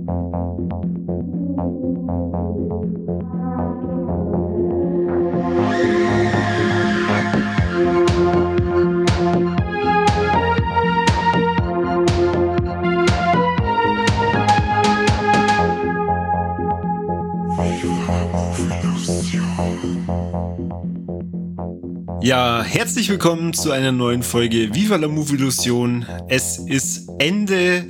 Ja, herzlich willkommen zu einer neuen Folge Viva la Movie-Illusion. Es ist Ende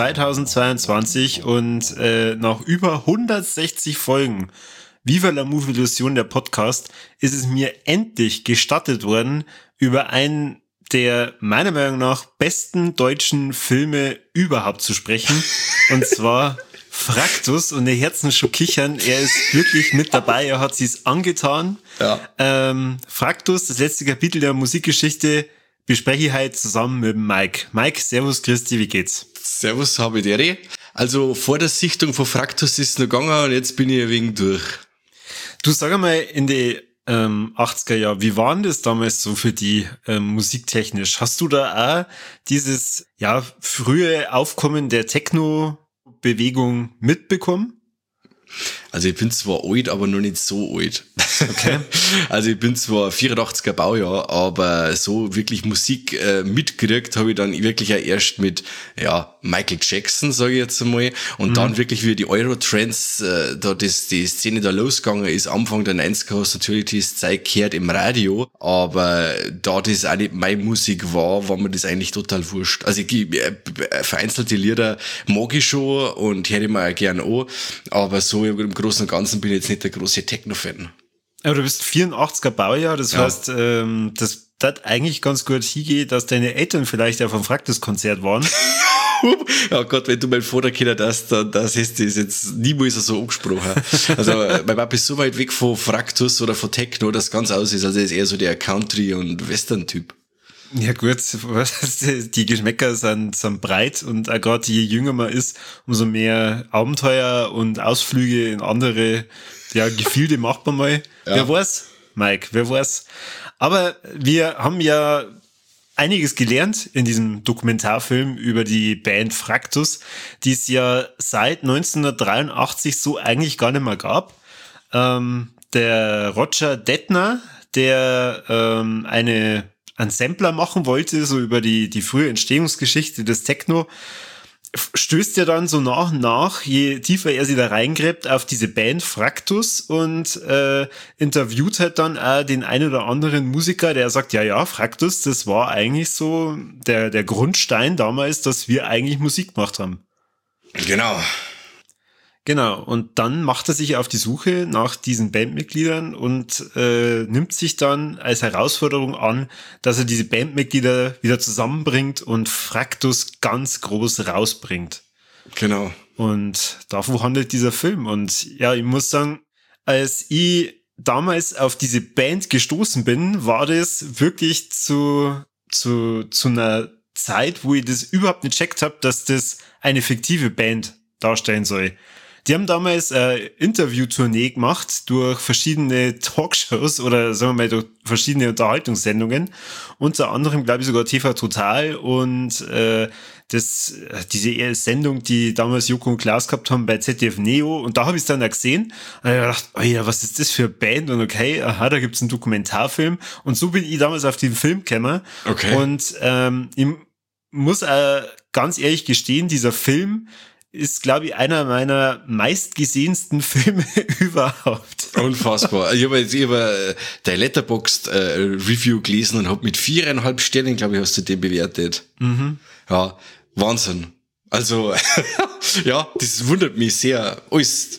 2022 und nach über 160 Folgen Viva la Movie-Illusion, der Podcast, ist es mir endlich gestattet worden, über einen der meiner Meinung nach besten deutschen Filme überhaupt zu sprechen. Und zwar Fraktus, und ihr Herzen schon kichern, er ist wirklich mit dabei, er hat sich's angetan. Ja. Fraktus, das letzte Kapitel der Musikgeschichte, bespreche ich heute zusammen mit Mike. Mike, servus, Christi, wie geht's? Servus, habe ich dir. Also vor der Sichtung von Fraktus ist es noch gegangen und jetzt bin ich ein wenig durch. Du, sag einmal, in die 80er Jahre, wie war denn das damals so für die musiktechnisch? Hast du da auch dieses frühe Aufkommen der Techno-Bewegung mitbekommen? Also ich bin zwar alt, aber noch nicht so alt. Okay. Also ich bin zwar 84er Baujahr, aber so wirklich Musik mitgekriegt habe ich dann wirklich auch erst mit Michael Jackson, sage ich jetzt einmal, und dann wirklich wie die Eurotrends, da die Szene da losgegangen ist. Anfang der 90er hast du natürlich das Zeug gehört im Radio, aber da das auch nicht meine Musik war mir das eigentlich total wurscht. Also vereinzelte Lieder mag ich schon und höre ich mir auch gern an, aber so im Großen und Ganzen bin ich jetzt nicht der große Techno-Fan. Aber du bist 84er Baujahr, das heißt, das hat eigentlich ganz gut hingehen, dass deine Eltern vielleicht auf einem Fraktus-Konzert waren. Ja Gott, wenn du mein Vater kennst, das hast du jetzt niemals so angesprochen. Also, mein Papa ist so weit weg von Fraktus oder von Techno, dass ganz aus ist. Also, er ist eher so der Country- und Western-Typ. Ja gut, die Geschmäcker sind breit und auch gerade je jünger man ist, umso mehr Abenteuer und Ausflüge in andere Gefilde macht man mal. Ja. Wer weiß, Mike, wer weiß. Aber wir haben ja einiges gelernt in diesem Dokumentarfilm über die Band Fraktus, die es ja seit 1983 so eigentlich gar nicht mehr gab. Der Roger Detner, der einen Sampler machen wollte, so über die frühe Entstehungsgeschichte des Techno, stößt ja dann so nach und nach, je tiefer er sie da reingräbt, auf diese Band Fraktus und interviewt halt dann auch den einen oder anderen Musiker, der sagt, ja, Fraktus, das war eigentlich so der Grundstein damals, dass wir eigentlich Musik gemacht haben. Genau, und dann macht er sich auf die Suche nach diesen Bandmitgliedern und nimmt sich dann als Herausforderung an, dass er diese Bandmitglieder wieder zusammenbringt und Fraktus ganz groß rausbringt. Genau. Und davon handelt dieser Film. Und ja, ich muss sagen, als ich damals auf diese Band gestoßen bin, war das wirklich zu einer Zeit, wo ich das überhaupt nicht checkt habe, dass das eine fiktive Band darstellen soll. Die haben damals eine Interviewtournee gemacht durch verschiedene Talkshows oder sagen wir mal durch verschiedene Unterhaltungssendungen. Unter anderem, glaube ich, sogar TV Total und diese Sendung, die damals Joko und Klaas gehabt haben bei ZDF Neo. Und da habe ich es dann auch gesehen. Und ich gedacht, oh ja, was ist das für eine Band? Und okay, aha, da gibt's einen Dokumentarfilm. Und so bin ich damals auf den Film gekommen. Okay. Und ich muss ganz ehrlich gestehen, dieser Film ist, glaube ich, einer meiner meistgesehensten Filme überhaupt. Unfassbar. Ich habe dein Letterboxd-Review gelesen und habe mit 4,5 Sternen, glaube ich, hast du den bewertet. Mhm. Ja, Wahnsinn. Also, ja, das wundert mich sehr. Alles.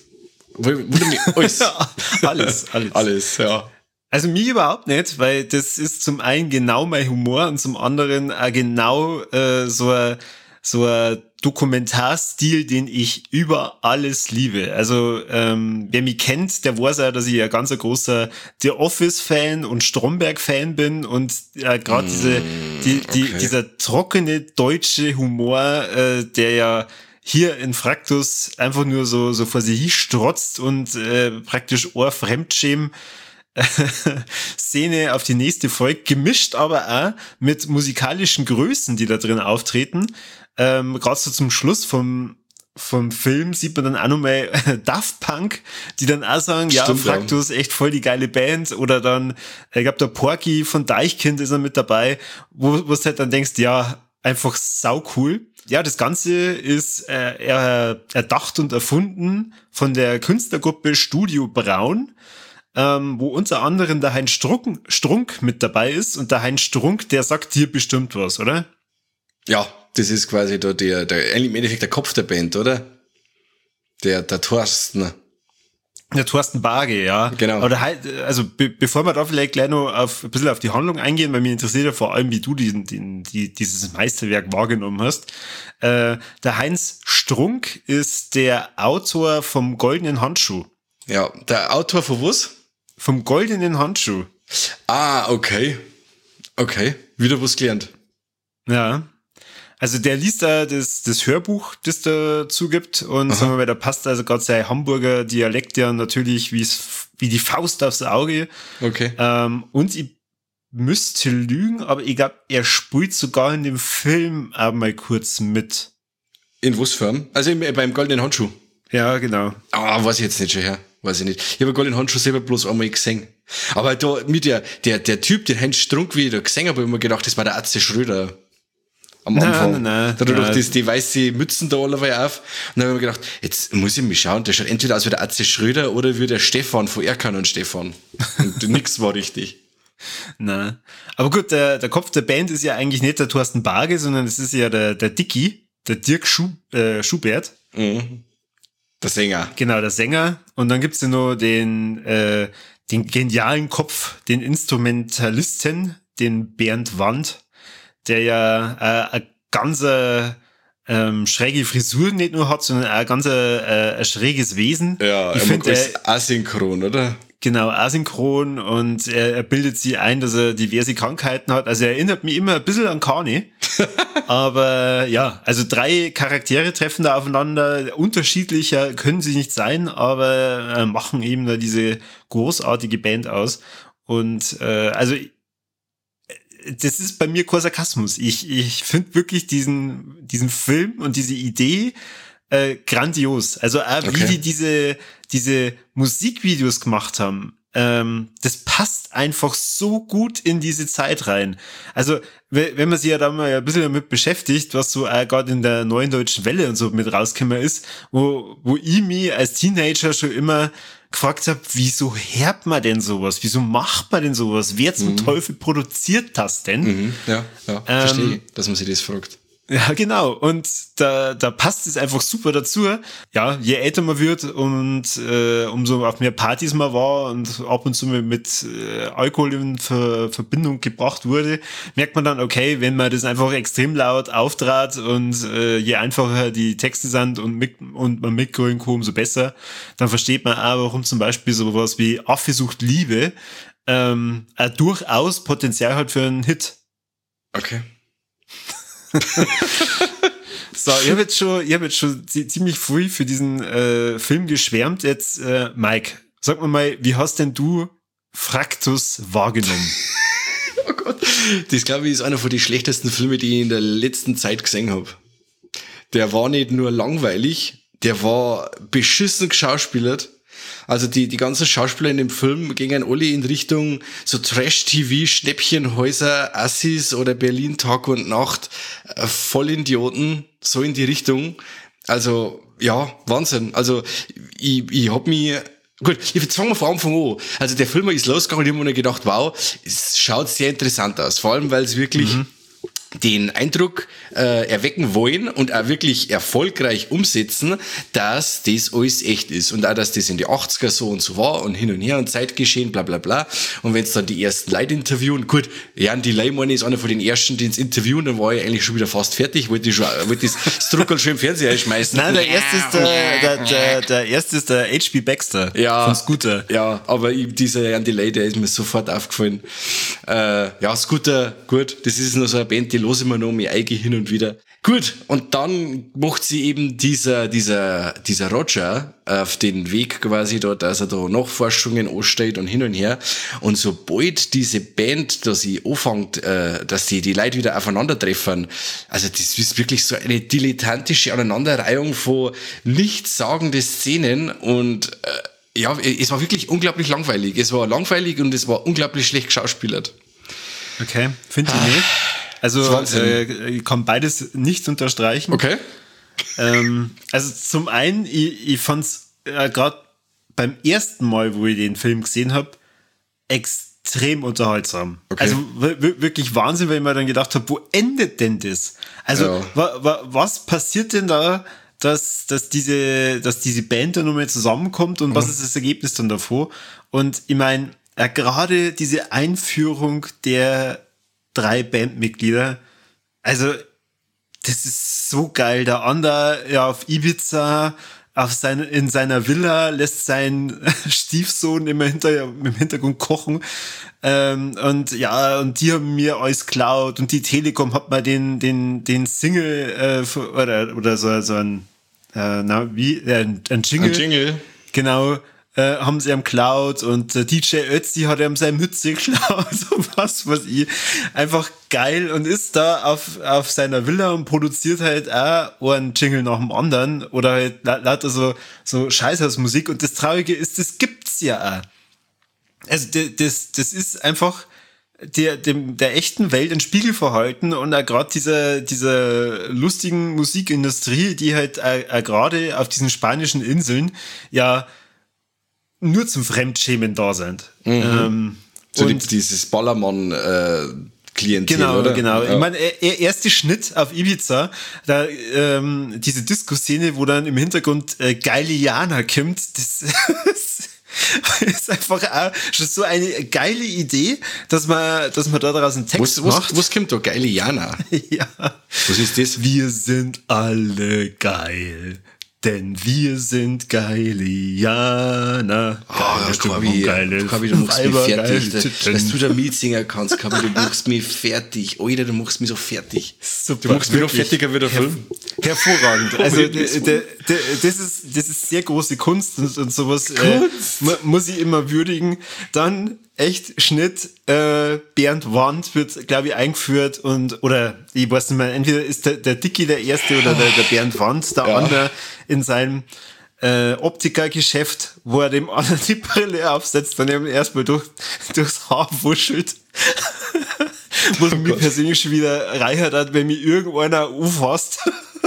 Alles, ja. Also mich überhaupt nicht, weil das ist zum einen genau mein Humor und zum anderen auch genau so ein Dokumentarstil, den ich über alles liebe. Also wer mich kennt, der weiß ja, dass ich ein ganz großer The Office-Fan und Stromberg-Fan bin und gerade dieser trockene deutsche Humor, der ja hier in Fraktus einfach nur so vor sich hin strotzt und praktisch Ohrfremdschämen Szene auf die nächste folgt, gemischt aber auch mit musikalischen Größen, die da drin auftreten. Gerade so zum Schluss vom vom Film sieht man dann auch nochmal Daft Punk, die dann auch sagen, ja, Stimmt, Fraktus, echt voll die geile Band. Oder dann, ich glaube, der Porky von Deichkind ist er mit dabei, wo du halt dann denkst, ja, einfach sau cool. Ja, das Ganze ist erdacht und erfunden von der Künstlergruppe Studio Braun, wo unter anderem der Heinz Strunk mit dabei ist. Und der Heinz Strunk, der sagt dir bestimmt was, oder? Ja, das ist quasi da im Endeffekt der Kopf der Band, oder? Der Thorsten. Der Thorsten Barge, ja. Genau. Aber also bevor wir da vielleicht gleich noch ein bisschen auf die Handlung eingehen, weil mich interessiert ja vor allem, wie du dieses Meisterwerk wahrgenommen hast. Der Heinz Strunk ist der Autor vom Goldenen Handschuh. Ja, der Autor von was? Vom Goldenen Handschuh. Ah, okay. Okay, wieder was gelernt. Ja. Also der liest da das Hörbuch, das dazu gibt, und sagen wir mal, da passt also gerade sein Hamburger Dialekt ja natürlich wie die Faust aufs Auge. Okay. Und ich müsste lügen, aber ich glaube, er spielt sogar in dem Film auch mal kurz mit. In was Form? Also beim Goldenen Handschuh. Ja, genau. Ah, weiß ich jetzt nicht schon her. Weiß ich nicht. Ich habe Goldenen Handschuh selber bloß einmal gesehen. Aber da, mit der Typ, den Heinz Strunk, wie ich da gesehen habe, ich mir gedacht, das war der Atze Schröder. Am Anfang. Nein. Da hat er doch die weiße Mützen da allerweil auf. Und dann habe ich mir gedacht, jetzt muss ich mich schauen, der schaut entweder aus wie der Atze Schröder oder wie der Stefan von Erkan und Stefan. Und nix war richtig. Nein. Aber gut, der Kopf der Band ist ja eigentlich nicht der Thorsten Barge, sondern es ist ja der Dicky, der Dirk Schubert. Mhm. Der Sänger. Genau, der Sänger. Und dann gibt's ja noch den genialen Kopf, den Instrumentalisten, den Bernd Wand, der ja eine ganz schräge Frisur nicht nur hat, sondern auch ein ganz ein schräges Wesen. Ja, ich finde ist asynchron, oder? Genau, asynchron, und er bildet sich ein, dass er diverse Krankheiten hat. Also er erinnert mich immer ein bisschen an Kanye. Aber ja, also 3 Charaktere treffen da aufeinander. Unterschiedlicher können sie nicht sein, aber machen eben da diese großartige Band aus. Und also das ist bei mir kein Sarkasmus. Ich finde wirklich diesen Film und diese Idee grandios. Also wie die diese Musikvideos gemacht haben, das passt einfach so gut in diese Zeit rein. Also wenn man sich ja da mal ein bisschen damit beschäftigt, was so gerade in der Neuen Deutschen Welle und so mit rausgekommen ist, wo ich mich als Teenager schon immer gefragt habe, wieso hört man denn sowas? Wieso macht man denn sowas? Wer zum Teufel produziert das denn? Ja, verstehe, dass man sich das fragt. Ja, genau. Und da passt es einfach super dazu. Ja, je älter man wird und umso auf mehr Partys man war und ab und zu mit Alkohol in Verbindung gebracht wurde, merkt man dann, okay, wenn man das einfach extrem laut auftrat und je einfacher die Texte sind und man mitgrölen kann, umso besser, dann versteht man auch, warum zum Beispiel sowas wie Affe sucht Liebe durchaus Potenzial hat für einen Hit. Okay. So, ich habe jetzt schon ziemlich früh für diesen Film geschwärmt. Jetzt, Mike, sag mal, wie hast denn du Fraktus wahrgenommen? Oh Gott, das glaube ich ist einer von den schlechtesten Filmen, die ich in der letzten Zeit gesehen habe. Der war nicht nur langweilig, der war beschissen geschauspielert. Also die ganzen Schauspieler in dem Film gingen alle in Richtung so Trash-TV, Schnäppchenhäuser, Assis oder Berlin Tag und Nacht, Vollidioten, so in die Richtung. Also, ja, Wahnsinn. Also, ich hab mich, gut, jetzt fangen wir vor Anfang an. Also der Film ist losgegangen und ich habe mir gedacht, wow, es schaut sehr interessant aus. Vor allem, weil es wirklich den Eindruck erwecken wollen und auch wirklich erfolgreich umsetzen, dass das alles echt ist und auch, dass das in die 80er so und so war und hin und her und Zeitgeschehen, bla bla bla. Und wenn es dann die ersten Leute interviewen, gut, Jan Delay, meine ich, ist einer von den ersten, die ins interviewen, dann war ich eigentlich schon wieder fast fertig, wollte das Struckel schon im Fernseher einschmeißen. Nein, der erste ist der H.B. Baxter von Scooter. Ja, aber dieser Jan Delay, der ist mir sofort aufgefallen. Ja, Scooter, gut, das ist noch so eine Band, die los immer noch mir Eige hin und wieder. Gut, und dann macht sie eben dieser Roger auf den Weg quasi dort, dass er da Nachforschungen anstellt und hin und her. Und sobald diese Band, dass sie anfängt, dass die Leute wieder aufeinandertreffen, also das ist wirklich so eine dilettantische Aneinanderreihung von nichtssagenden Szenen und ja, es war wirklich unglaublich langweilig. Es war langweilig und es war unglaublich schlecht geschauspielert. Okay, finde ich nicht. Also ich kann beides nicht unterstreichen. Okay. Also zum einen, ich fand's gerade beim ersten Mal, wo ich den Film gesehen habe, extrem unterhaltsam. Okay. Also wirklich Wahnsinn, weil ich mir dann gedacht habe, wo endet denn das? Also was passiert denn da, dass diese Band dann nochmal zusammenkommt und was ist das Ergebnis dann davor? Und ich meine, gerade diese Einführung der 3 Bandmitglieder, also das ist so geil. Der andere ja auf Ibiza, in seiner Villa lässt sein Stiefsohn immer im Hintergrund kochen. Und die haben mir alles klaut und die Telekom hat mal den Single oder so ein ein Jingle. Ein Jingle. Genau. Haben sie ihm geklaut und DJ Ötzi hat ihm seine Mütze geklaut und was weiß ich. Einfach geil und ist da auf seiner Villa und produziert halt auch einen Jingle nach dem anderen oder halt lauter so Scheißhausmusik und das Traurige ist, das gibt's ja auch. Also das ist einfach der echten Welt ein Spiegel verhalten und auch gerade dieser lustigen Musikindustrie, die halt gerade auf diesen spanischen Inseln ja nur zum Fremdschämen da sind. So dieses Ballermann-Klientel, genau, oder? Genau, Ja. Ich meine, erste Schnitt auf Ibiza, da diese Disco-Szene, wo dann im Hintergrund geile Jana kommt, das ist einfach auch schon so eine geile Idee, dass man da daraus einen Text macht. Was kommt da? Geile Jana? Ja. Was ist das? Wir sind alle geil. Denn wir sind Geilianer. Kabi, du machst mich fertig. Dass du da mitsingen kannst, Kabi, du machst mich fertig. Alter, du machst mich so fertig. Super, du machst mich noch fertiger wie der Film. Hervorragend. Also, das ist sehr große Kunst und sowas muss ich immer würdigen. Dann echt Schnitt, Bernd Wandt wird, glaube ich, eingeführt oder ich weiß nicht mehr, entweder ist der Dicky der Erste oder der Bernd Wandt, der andere in seinem Optikergeschäft, wo er dem anderen die Brille aufsetzt und ihm erstmal durchs Haar wuschelt. Wo es mir persönlich schon wieder reichert hat, wenn mir irgendeiner auffasst.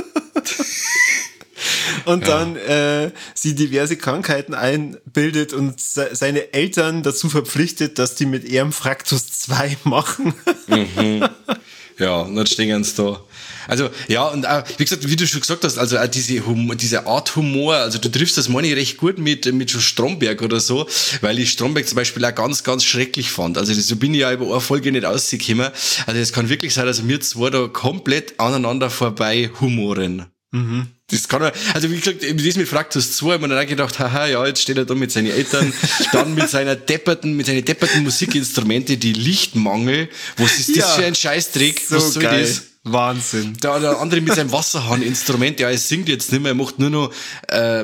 Und dann sie diverse Krankheiten einbildet und seine Eltern dazu verpflichtet, dass die mit ihrem Fraktus 2 machen. Ja, und dann stehen sie da. Also, ja, und auch, wie gesagt, wie du schon gesagt hast, also auch diese Art Humor, also du triffst das meine ich recht gut mit so Stromberg oder so, weil ich Stromberg zum Beispiel auch ganz, ganz schrecklich fand. Also, so bin ich ja über eine Folge nicht rausgekommen. Also, es kann wirklich sein, dass wir zwei da komplett aneinander vorbei humoren. Das kann er, also wie gesagt, das mit Fraktus 2, ich mir dann auch gedacht, haha, ja, jetzt steht er da mit seinen Eltern, dann mit seinen depperten Musikinstrumente, die Lichtmangel, was ist das für ein Scheißdreck, so was soll geil. das? Wahnsinn. Der andere mit seinem Wasserhahn-Instrument, ja, er singt jetzt nicht mehr, er macht nur noch, er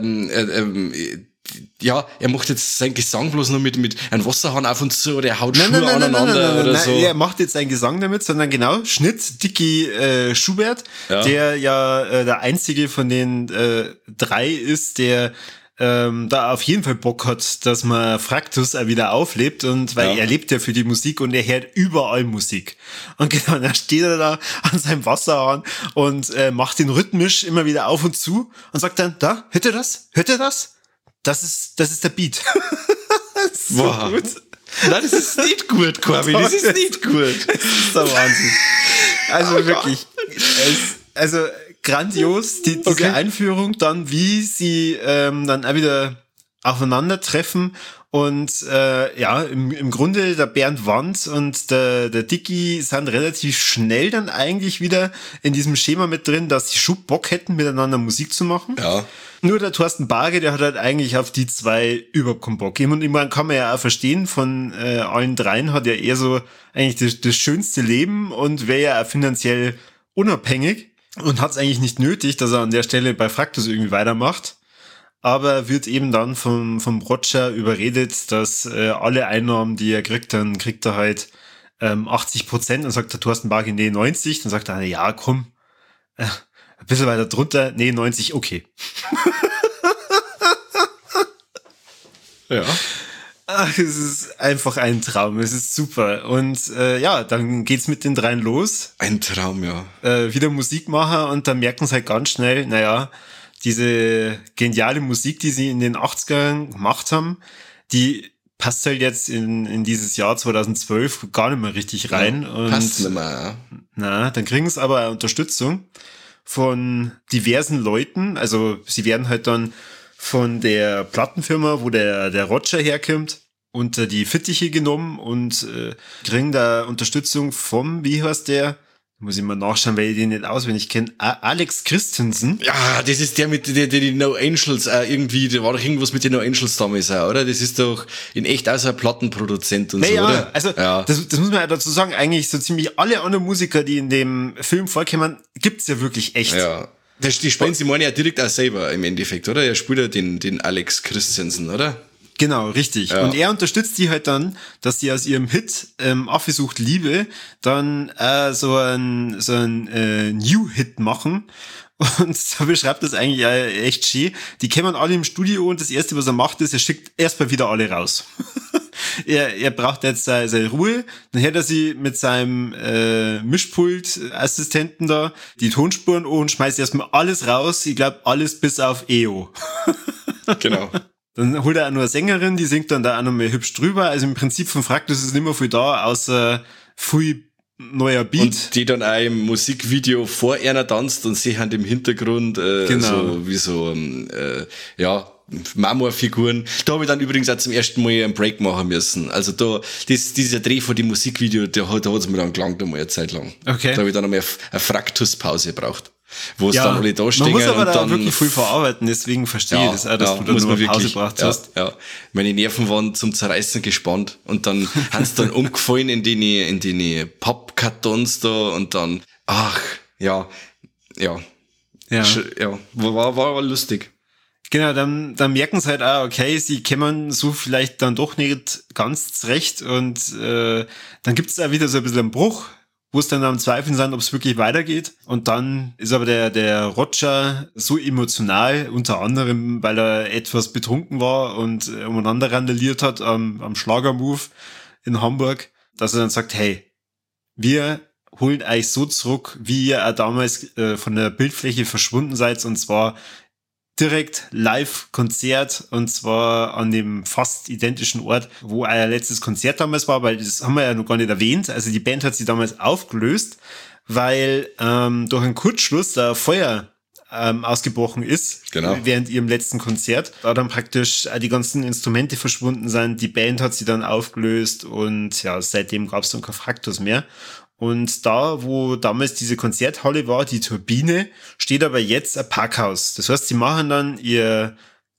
macht jetzt seinen Gesang bloß noch mit einem Wasserhahn auf und zu, oder er haut Schuhe aneinander oder so. Er macht jetzt seinen Gesang damit, sondern genau, Schnitt, Dicky Schubert, der ja der einzige von den 3 ist, der da auf jeden Fall Bock hat, dass man Fraktus auch wieder auflebt und weil er lebt ja für die Musik und er hört überall Musik. Und genau, dann steht er da an seinem Wasserhahn und macht den rhythmisch immer wieder auf und zu und sagt dann, da, hört ihr das? Hört ihr das? Das ist der Beat. So wow. Gut. Nein, das ist nicht gut, Corby, das ist nicht gut. Das ist der Wahnsinn. Also wirklich, also grandios, diese Einführung, dann wie sie dann auch wieder aufeinandertreffen und im Grunde der Bernd Wandt und der Dicky sind relativ schnell dann eigentlich wieder in diesem Schema mit drin, dass sie schon Bock hätten, miteinander Musik zu machen. Ja. Nur der Thorsten Barge, der hat halt eigentlich auf die 2 überhaupt keinen Bock. Und ich meine, kann man ja auch verstehen, von allen 3 hat er eher so eigentlich das schönste Leben und wäre ja auch finanziell unabhängig. und hat es eigentlich nicht nötig, dass er an der Stelle bei Fraktus irgendwie weitermacht, aber wird eben dann vom Roger überredet, dass alle Einnahmen, die er kriegt, dann kriegt er halt 80%. Dann sagt der Thorsten Barke, nee, 90. Dann sagt er, ja, komm, ein bisschen weiter drunter, nee, 90, okay. Ja. Ach, es ist einfach ein Traum, es ist super. Und dann geht's mit den dreien los. Ein Traum, ja. Wieder Musik machen und dann merken sie halt ganz schnell, diese geniale Musik, die sie in den 80ern gemacht haben, die passt halt jetzt in dieses Jahr 2012 gar nicht mehr richtig rein. Ja, und passt nicht mehr, ja. Dann kriegen sie aber Unterstützung von diversen Leuten. Also sie werden halt dann von der Plattenfirma, wo der Roger herkommt, unter die Fittiche genommen und kriegen da Unterstützung vom, wie heißt der? Muss ich mal nachschauen, weil ich den nicht auswendig kenne. Alex Christensen. Ja, das ist der mit die No Angels irgendwie, da war doch irgendwas mit den No Angels damals auch, oder? Das ist doch in echt auch so ein Plattenproduzent und so, oder? Also das muss man ja dazu sagen, eigentlich so ziemlich alle anderen Musiker, die in dem Film vorkommen, gibt's ja wirklich echt. Ja. Die spielen sie ja direkt auch selber im Endeffekt, oder? Er spielt ja den Alex Christensen, oder? Genau, richtig. Ja. Und er unterstützt die halt dann, dass sie aus ihrem Hit Affe sucht Liebe dann so ein New-Hit machen. Und so beschreibt das eigentlich echt schön. Die kommen alle im Studio und das Erste, was er macht, ist, er schickt erstmal wieder alle raus. er braucht jetzt seine Ruhe. Dann hört er sie mit seinem Mischpult-Assistenten da die Tonspuren und schmeißt erstmal alles raus. Ich glaube, alles bis auf EO. Genau. Dann holt er auch nur eine Sängerin, die singt dann da auch noch mal hübsch drüber. Also im Prinzip von Fraktus ist nicht mehr viel da, außer viel neuer Beat. Und die dann auch im Musikvideo vor einer tanzt und sie haben im Hintergrund so wie so Marmorfiguren. Da habe ich dann übrigens auch zum ersten Mal einen Break machen müssen. Also dieser Dreh von dem Musikvideo, da hat's mir dann gelangt einmal eine Zeit lang. Okay. Da habe ich dann einmal eine Fraktuspause gebraucht. Wo es dann alle da stehen. Man muss aber und da dann wirklich viel verarbeiten, deswegen verstehe ich das auch, dass du da nur eine Pause gebraucht hast. Ja. Meine Nerven waren zum Zerreißen gespannt und dann haben sie dann umgefallen in die Pappkartons da und dann, war lustig. Genau, dann merken sie halt auch, okay, sie kommen so vielleicht dann doch nicht ganz zurecht und dann gibt es da wieder so ein bisschen einen Bruch, wo es dann am Zweifeln sind, ob es wirklich weitergeht. Und dann ist aber der Roger so emotional, unter anderem, weil er etwas betrunken war und umeinander randaliert hat am Schlagermove in Hamburg, dass er dann sagt, hey, wir holen euch so zurück, wie ihr auch damals von der Bildfläche verschwunden seid, und zwar direkt Live-Konzert, und zwar an dem fast identischen Ort, wo euer letztes Konzert damals war, weil das haben wir ja noch gar nicht erwähnt. Also die Band hat sich damals aufgelöst, weil durch einen Kurzschluss da Feuer ausgebrochen ist, genau, während ihrem letzten Konzert. Da dann praktisch die ganzen Instrumente verschwunden sind, die Band hat sie dann aufgelöst und ja, seitdem gab es dann kein Fraktus mehr. Und da, wo damals diese Konzerthalle war, die Turbine, steht aber jetzt ein Parkhaus. Das heißt, sie machen dann ihr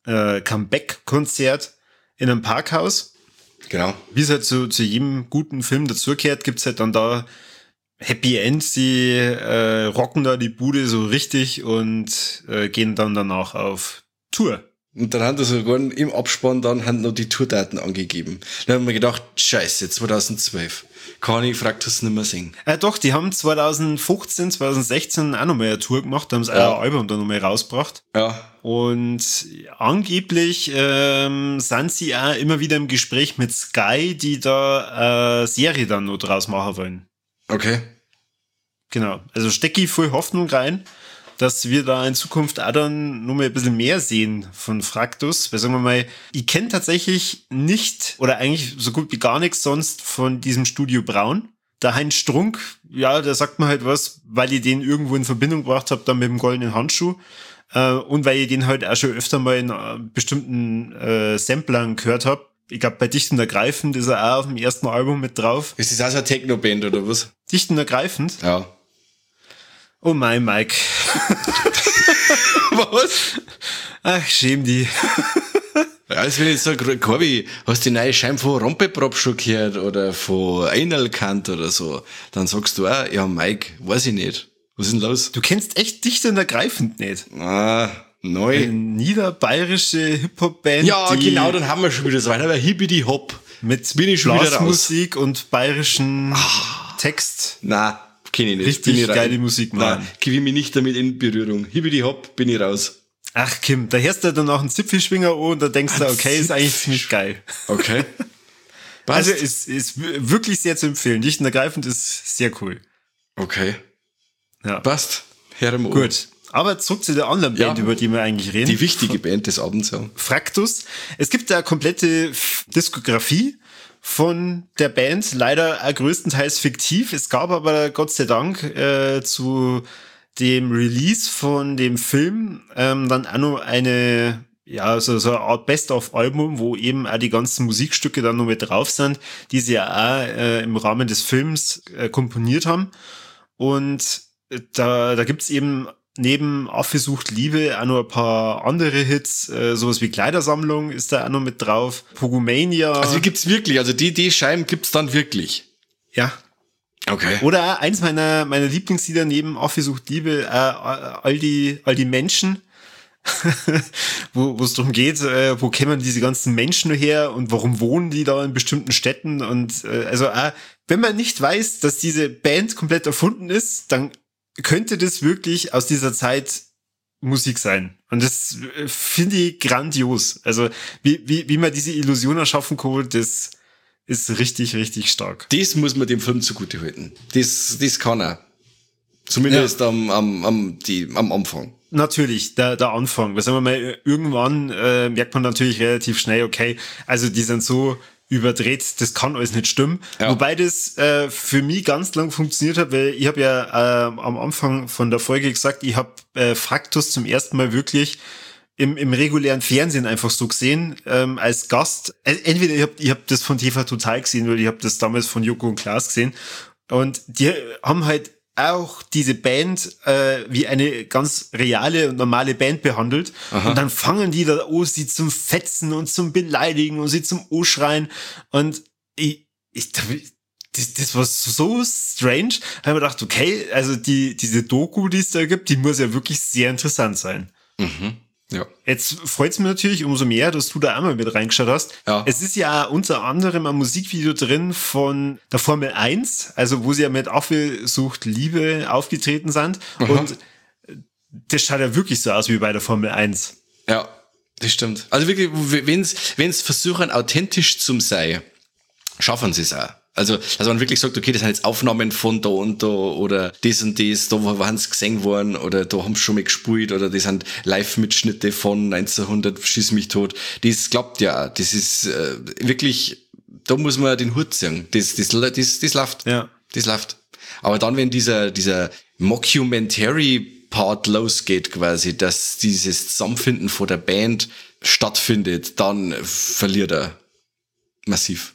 Comeback-Konzert in einem Parkhaus. Genau. Wie es halt zu jedem guten Film dazugehört, gibt's halt dann da Happy End. Sie rocken da die Bude so richtig und gehen dann danach auf Tour. Und dann haben die sogar im Abspann dann noch die Tourdaten angegeben. Dann haben wir gedacht, scheiße, 2012. Kann ich Fraktus nicht mehr singen. Doch, die haben 2015, 2016 auch nochmal eine Tour gemacht, da haben sie auch ein Album dann nochmal rausgebracht. Ja. Und angeblich sind sie auch immer wieder im Gespräch mit Sky, die da eine Serie dann noch draus machen wollen. Okay. Genau, also stecke ich voll Hoffnung rein, dass wir da in Zukunft auch dann noch mal ein bisschen mehr sehen von Fraktus. Weil sagen wir mal, ich kenne tatsächlich nicht oder eigentlich so gut wie gar nichts sonst von diesem Studio Braun. Der Heinz Strunk, ja, da sagt man halt was, weil ich den irgendwo in Verbindung gebracht habe, dann mit dem goldenen Handschuh. Und weil ich den halt auch schon öfter mal in bestimmten Samplern gehört habe. Ich glaube, bei Dicht und Ergreifend ist er auch auf dem ersten Album mit drauf. Ist das auch so eine Techno-Band oder was? Dicht und Ergreifend? Ja. Oh mein Mike. Was? Ach, schäm die. Ja, als wenn ich sage, Corby, hast du die neue Scheibe von Rompeprop schon gehört oder von Einalkant oder so, dann sagst du auch, ja Mike, weiß ich nicht. Was ist denn los? Du kennst echt dicht und ergreifend nicht. Neu. Eine niederbayerische Hip-Hop-Band. Ja, genau, dann haben wir schon wieder so weiter. Aber Hibbidi Hop. Mit bin ich schon wieder raus. Blasmusik und bayerischen Text. Na, kenne ich nicht. Richtig geile Musik machen. Nein, gebe ich mich nicht damit in Berührung. Hibbidi Hop, bin ich raus. Ach Kim, da hörst du dann auch einen Zipfelschwinger an und da denkst du, okay, ist eigentlich ziemlich geil. Okay. Also ist wirklich sehr zu empfehlen. Dicht und ergreifend ist sehr cool. Okay. Ja. Passt. Herren Gut. Aber zurück zu der anderen Band, über die wir eigentlich reden. Die wichtige Band des Abends, ja. Fraktus. Es gibt da komplette Diskografie von der Band, leider größtenteils fiktiv. Es gab aber Gott sei Dank zu dem Release von dem Film dann auch noch eine, ja, so eine Art Best-of-Album, wo eben auch die ganzen Musikstücke dann noch mit drauf sind, die sie ja auch im Rahmen des Films komponiert haben. Und da gibt's eben neben Affe sucht Liebe auch noch ein paar andere Hits, sowas wie Kleidersammlung ist da auch noch mit drauf, Pogomania. Also die gibt's wirklich, also die Scheiben gibt's dann wirklich. Ja. Okay. Oder eins meiner Lieblingslieder neben Affe sucht Liebe, all die Menschen, wo es darum geht, wo kämen diese ganzen Menschen her und warum wohnen die da in bestimmten Städten und also wenn man nicht weiß, dass diese Band komplett erfunden ist, dann könnte das wirklich aus dieser Zeit Musik sein. Und das finde ich grandios. Also wie man diese Illusion erschaffen kann, das ist richtig, richtig stark. Das muss man dem Film zugute halten. Das kann er. Zumindest am Anfang. Natürlich, der Anfang. Was sagen wir mal, irgendwann merkt man natürlich relativ schnell, okay, also die sind so überdreht, das kann alles nicht stimmen. Ja. Wobei das für mich ganz lang funktioniert hat, weil ich habe ja am Anfang von der Folge gesagt, ich habe Fraktus zum ersten Mal wirklich im regulären Fernsehen einfach so gesehen, als Gast. Entweder ich hab das von TV Total gesehen, oder ich habe das damals von Joko und Klaas gesehen. Und die haben halt auch diese Band wie eine ganz reale und normale Band behandelt. Aha. Und dann fangen die da an, sie zum Fetzen und zum Beleidigen und sie zum Anschreien. Und das war so strange. Da habe ich mir gedacht, okay, also diese Doku, die es da gibt, die muss ja wirklich sehr interessant sein. Mhm. Ja. Jetzt freut's mich natürlich umso mehr, dass du da einmal mit reingeschaut hast. Ja. Es ist ja unter anderem ein Musikvideo drin von der Formel 1, also wo sie ja mit Affe sucht Liebe aufgetreten sind. Aha. Und das schaut ja wirklich so aus wie bei der Formel 1. Ja, das stimmt. Also wirklich, wenn's versuchen, authentisch zu sein, schaffen sie es auch. Also man wirklich sagt, okay, das sind jetzt Aufnahmen von da und da oder das und das, da waren sie gesehen worden oder da haben sie schon mal gespielt oder das sind Live-Mitschnitte von 1900, schieß mich tot. Das klappt ja auch. Das ist wirklich, da muss man den Hut ziehen. Das läuft. Ja. Das läuft. Aber dann, wenn dieser Mockumentary-Part losgeht quasi, dass dieses Zusammenfinden von der Band stattfindet, dann verliert er massiv.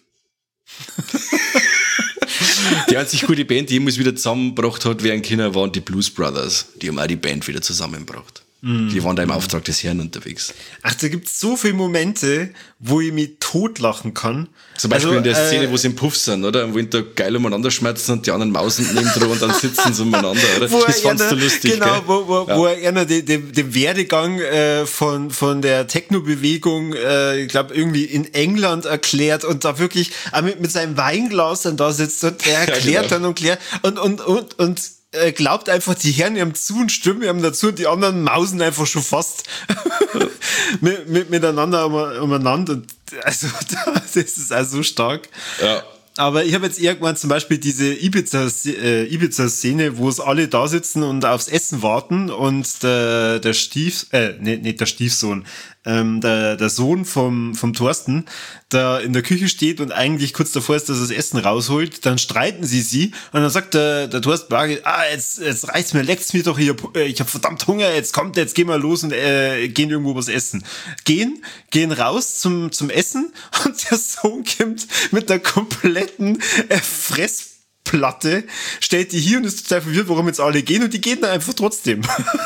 Die einzig gute Band, die jemals wieder zusammengebracht hat, während Kinder waren die Blues Brothers. Die haben auch die Band wieder zusammengebracht. Die waren da im Auftrag des Herrn unterwegs. Ach, da gibt's so viele Momente, wo ich mich totlachen kann. Zum Beispiel in der Szene, wo sie im Puff sind, oder? Wo sie da geil umeinander schmerzen und die anderen mausen neben dran und dann sitzen sie umeinander, oder? Das fandst du lustig, genau, gell? Wo er den Werdegang von der Techno-Bewegung, ich glaube, irgendwie in England erklärt und da wirklich mit seinem Weinglas dann da sitzt und er erklärt dann und klärt und glaubt einfach, die Herren ihm zu und stimmen ihm dazu und die anderen mausen einfach schon fast miteinander umeinander. Und also, das ist also so stark. Ja. Aber ich habe jetzt irgendwann zum Beispiel diese Ibiza-Szene, wo es alle da sitzen und aufs Essen warten und der Stiefsohn, der Sohn vom Thorsten, da in der Küche steht und eigentlich kurz davor ist, dass er das Essen rausholt, dann streiten sie und dann sagt der Thorsten Bargeld, jetzt reicht's mir, leckt's mir doch hier, ich hab verdammt Hunger, jetzt gehen wir los und gehen irgendwo was essen. Gehen raus zum Essen und der Sohn kommt mit einer kompletten Fressplatte, stellt die hier und ist total verwirrt, warum jetzt alle gehen und die gehen dann einfach trotzdem.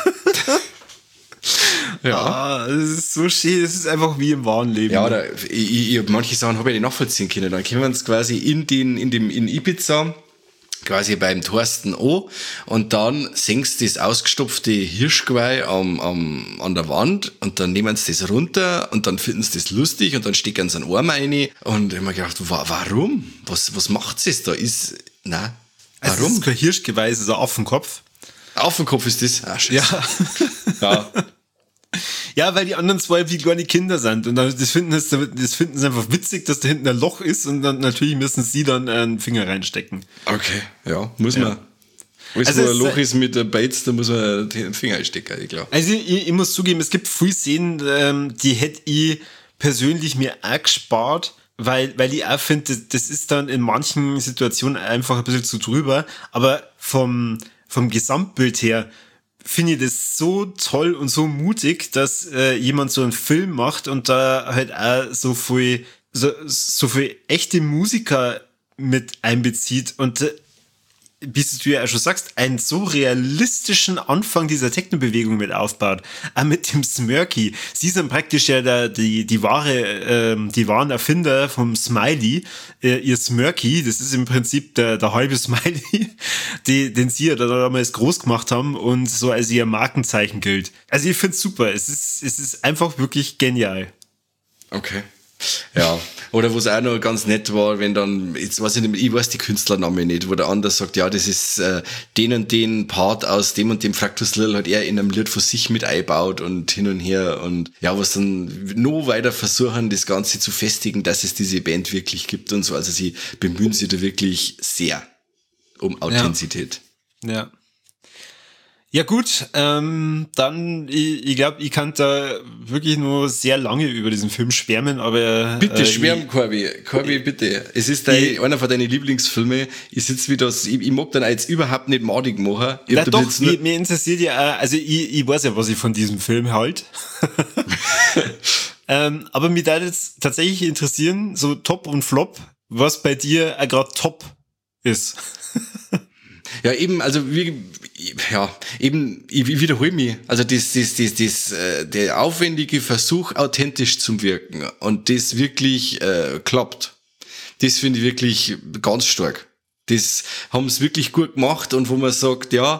Ja. Das ist so schön, das ist einfach wie im wahren Leben. Ja, oder manche Sachen habe ich nicht nachvollziehen können. Dann können wir uns quasi in Ibiza quasi beim Thorsten an und dann senkst du das ausgestopfte Hirschgeweih an der Wand und dann nehmen sie das runter und dann finden sie das lustig und dann stecken sie einen Arm rein und ich hab mir gedacht, warum? Was macht es da? Warum? Also das ist kein Hirschgeweih, es ist ein Affenkopf. Affenkopf ist das? Ah, scheiße. Ja. Ja. Ja, weil die anderen zwei wie kleine Kinder sind und das finden sie einfach witzig, dass da hinten ein Loch ist und dann natürlich müssen sie dann einen Finger reinstecken. Okay, ja, muss man. Wenn Also so ein Loch ist mit der Bates, da muss man den Finger einstecken, klar. Also ich muss zugeben, es gibt viele Szenen, die hätte ich persönlich mir auch gespart, weil ich auch finde, das ist dann in manchen Situationen einfach ein bisschen zu drüber, aber vom Gesamtbild her finde ich das so toll und so mutig, dass jemand so einen Film macht und da halt auch so viel echte Musiker mit einbezieht und wie du ja auch schon sagst, einen so realistischen Anfang dieser Techno-Bewegung mit aufbaut. Auch mit dem Smirky. Sie sind praktisch ja die wahren Erfinder vom Smiley. Ihr Smirky, das ist im Prinzip der halbe Smiley, den sie ja da damals groß gemacht haben und so als ihr Markenzeichen gilt. Also ich find's super. Es ist einfach wirklich genial. Okay. Ja, oder wo es auch noch ganz nett war, wenn dann, jetzt weiß ich nicht, ich weiß die Künstlernamen nicht, wo der andere sagt, ja, das ist den und den Part aus dem und dem Fractus Lil hat er in einem Lied von sich mit einbaut und hin und her und ja, was dann noch weiter versuchen, das Ganze zu festigen, dass es diese Band wirklich gibt und so, also sie bemühen sich da wirklich sehr um Authentizität. Ja. Ja gut, dann, ich glaube, ich kann da wirklich nur sehr lange über diesen Film schwärmen, aber... Bitte schwärm, Corby. Corby, bitte. Es ist einer von deinen Lieblingsfilmen. Ich sitze wieder, ich mag den jetzt überhaupt nicht madig machen. Na doch, mir interessiert ja auch, also ich weiß ja, was ich von diesem Film halt. Aber mich würde jetzt tatsächlich interessieren, so Top und Flop, was bei dir gerade Top ist. Ja, eben, also ich wiederhole mich. Also der aufwendige Versuch, authentisch zu wirken und das wirklich klappt. Das finde ich wirklich ganz stark. Das haben sie wirklich gut gemacht und wo man sagt, ja,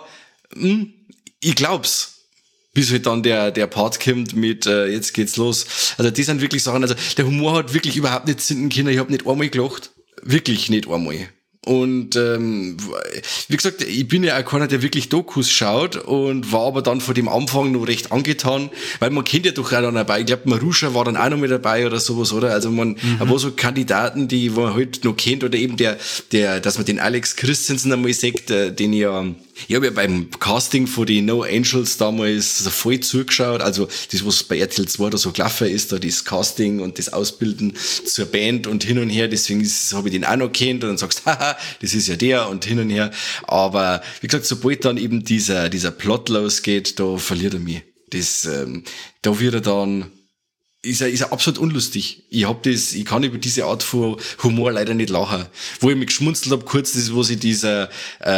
ich glaub's. Bis halt dann der Part kommt mit jetzt geht's los. Also das sind wirklich Sachen, also der Humor hat wirklich überhaupt nicht zünden können. Ich habe nicht einmal gelacht. Wirklich nicht einmal. Und wie gesagt, ich bin ja auch keiner, der wirklich Dokus schaut und war aber dann von dem Anfang noch recht angetan, weil man kennt ja doch auch dann dabei, ich glaube Marusha war dann auch noch mit dabei oder sowas, oder? Also man war so Kandidaten, die man halt noch kennt, oder eben dass man den Alex Christensen einmal sagt, den ich habe ja beim Casting von den No Angels damals voll zugeschaut, also das, was bei RTL 2 da so gelaufen ist, da das Casting und das Ausbilden zur Band und hin und her, deswegen habe ich den auch noch kennt und dann sagst, haha, das ist ja der und hin und her, aber wie gesagt, sobald dann eben dieser Plot losgeht, da verliert er mich. Da wird er dann ist er absolut unlustig. Ich kann über diese Art von Humor leider nicht lachen. Wo ich mich geschmunzelt habe, kurz, das wo sie dieser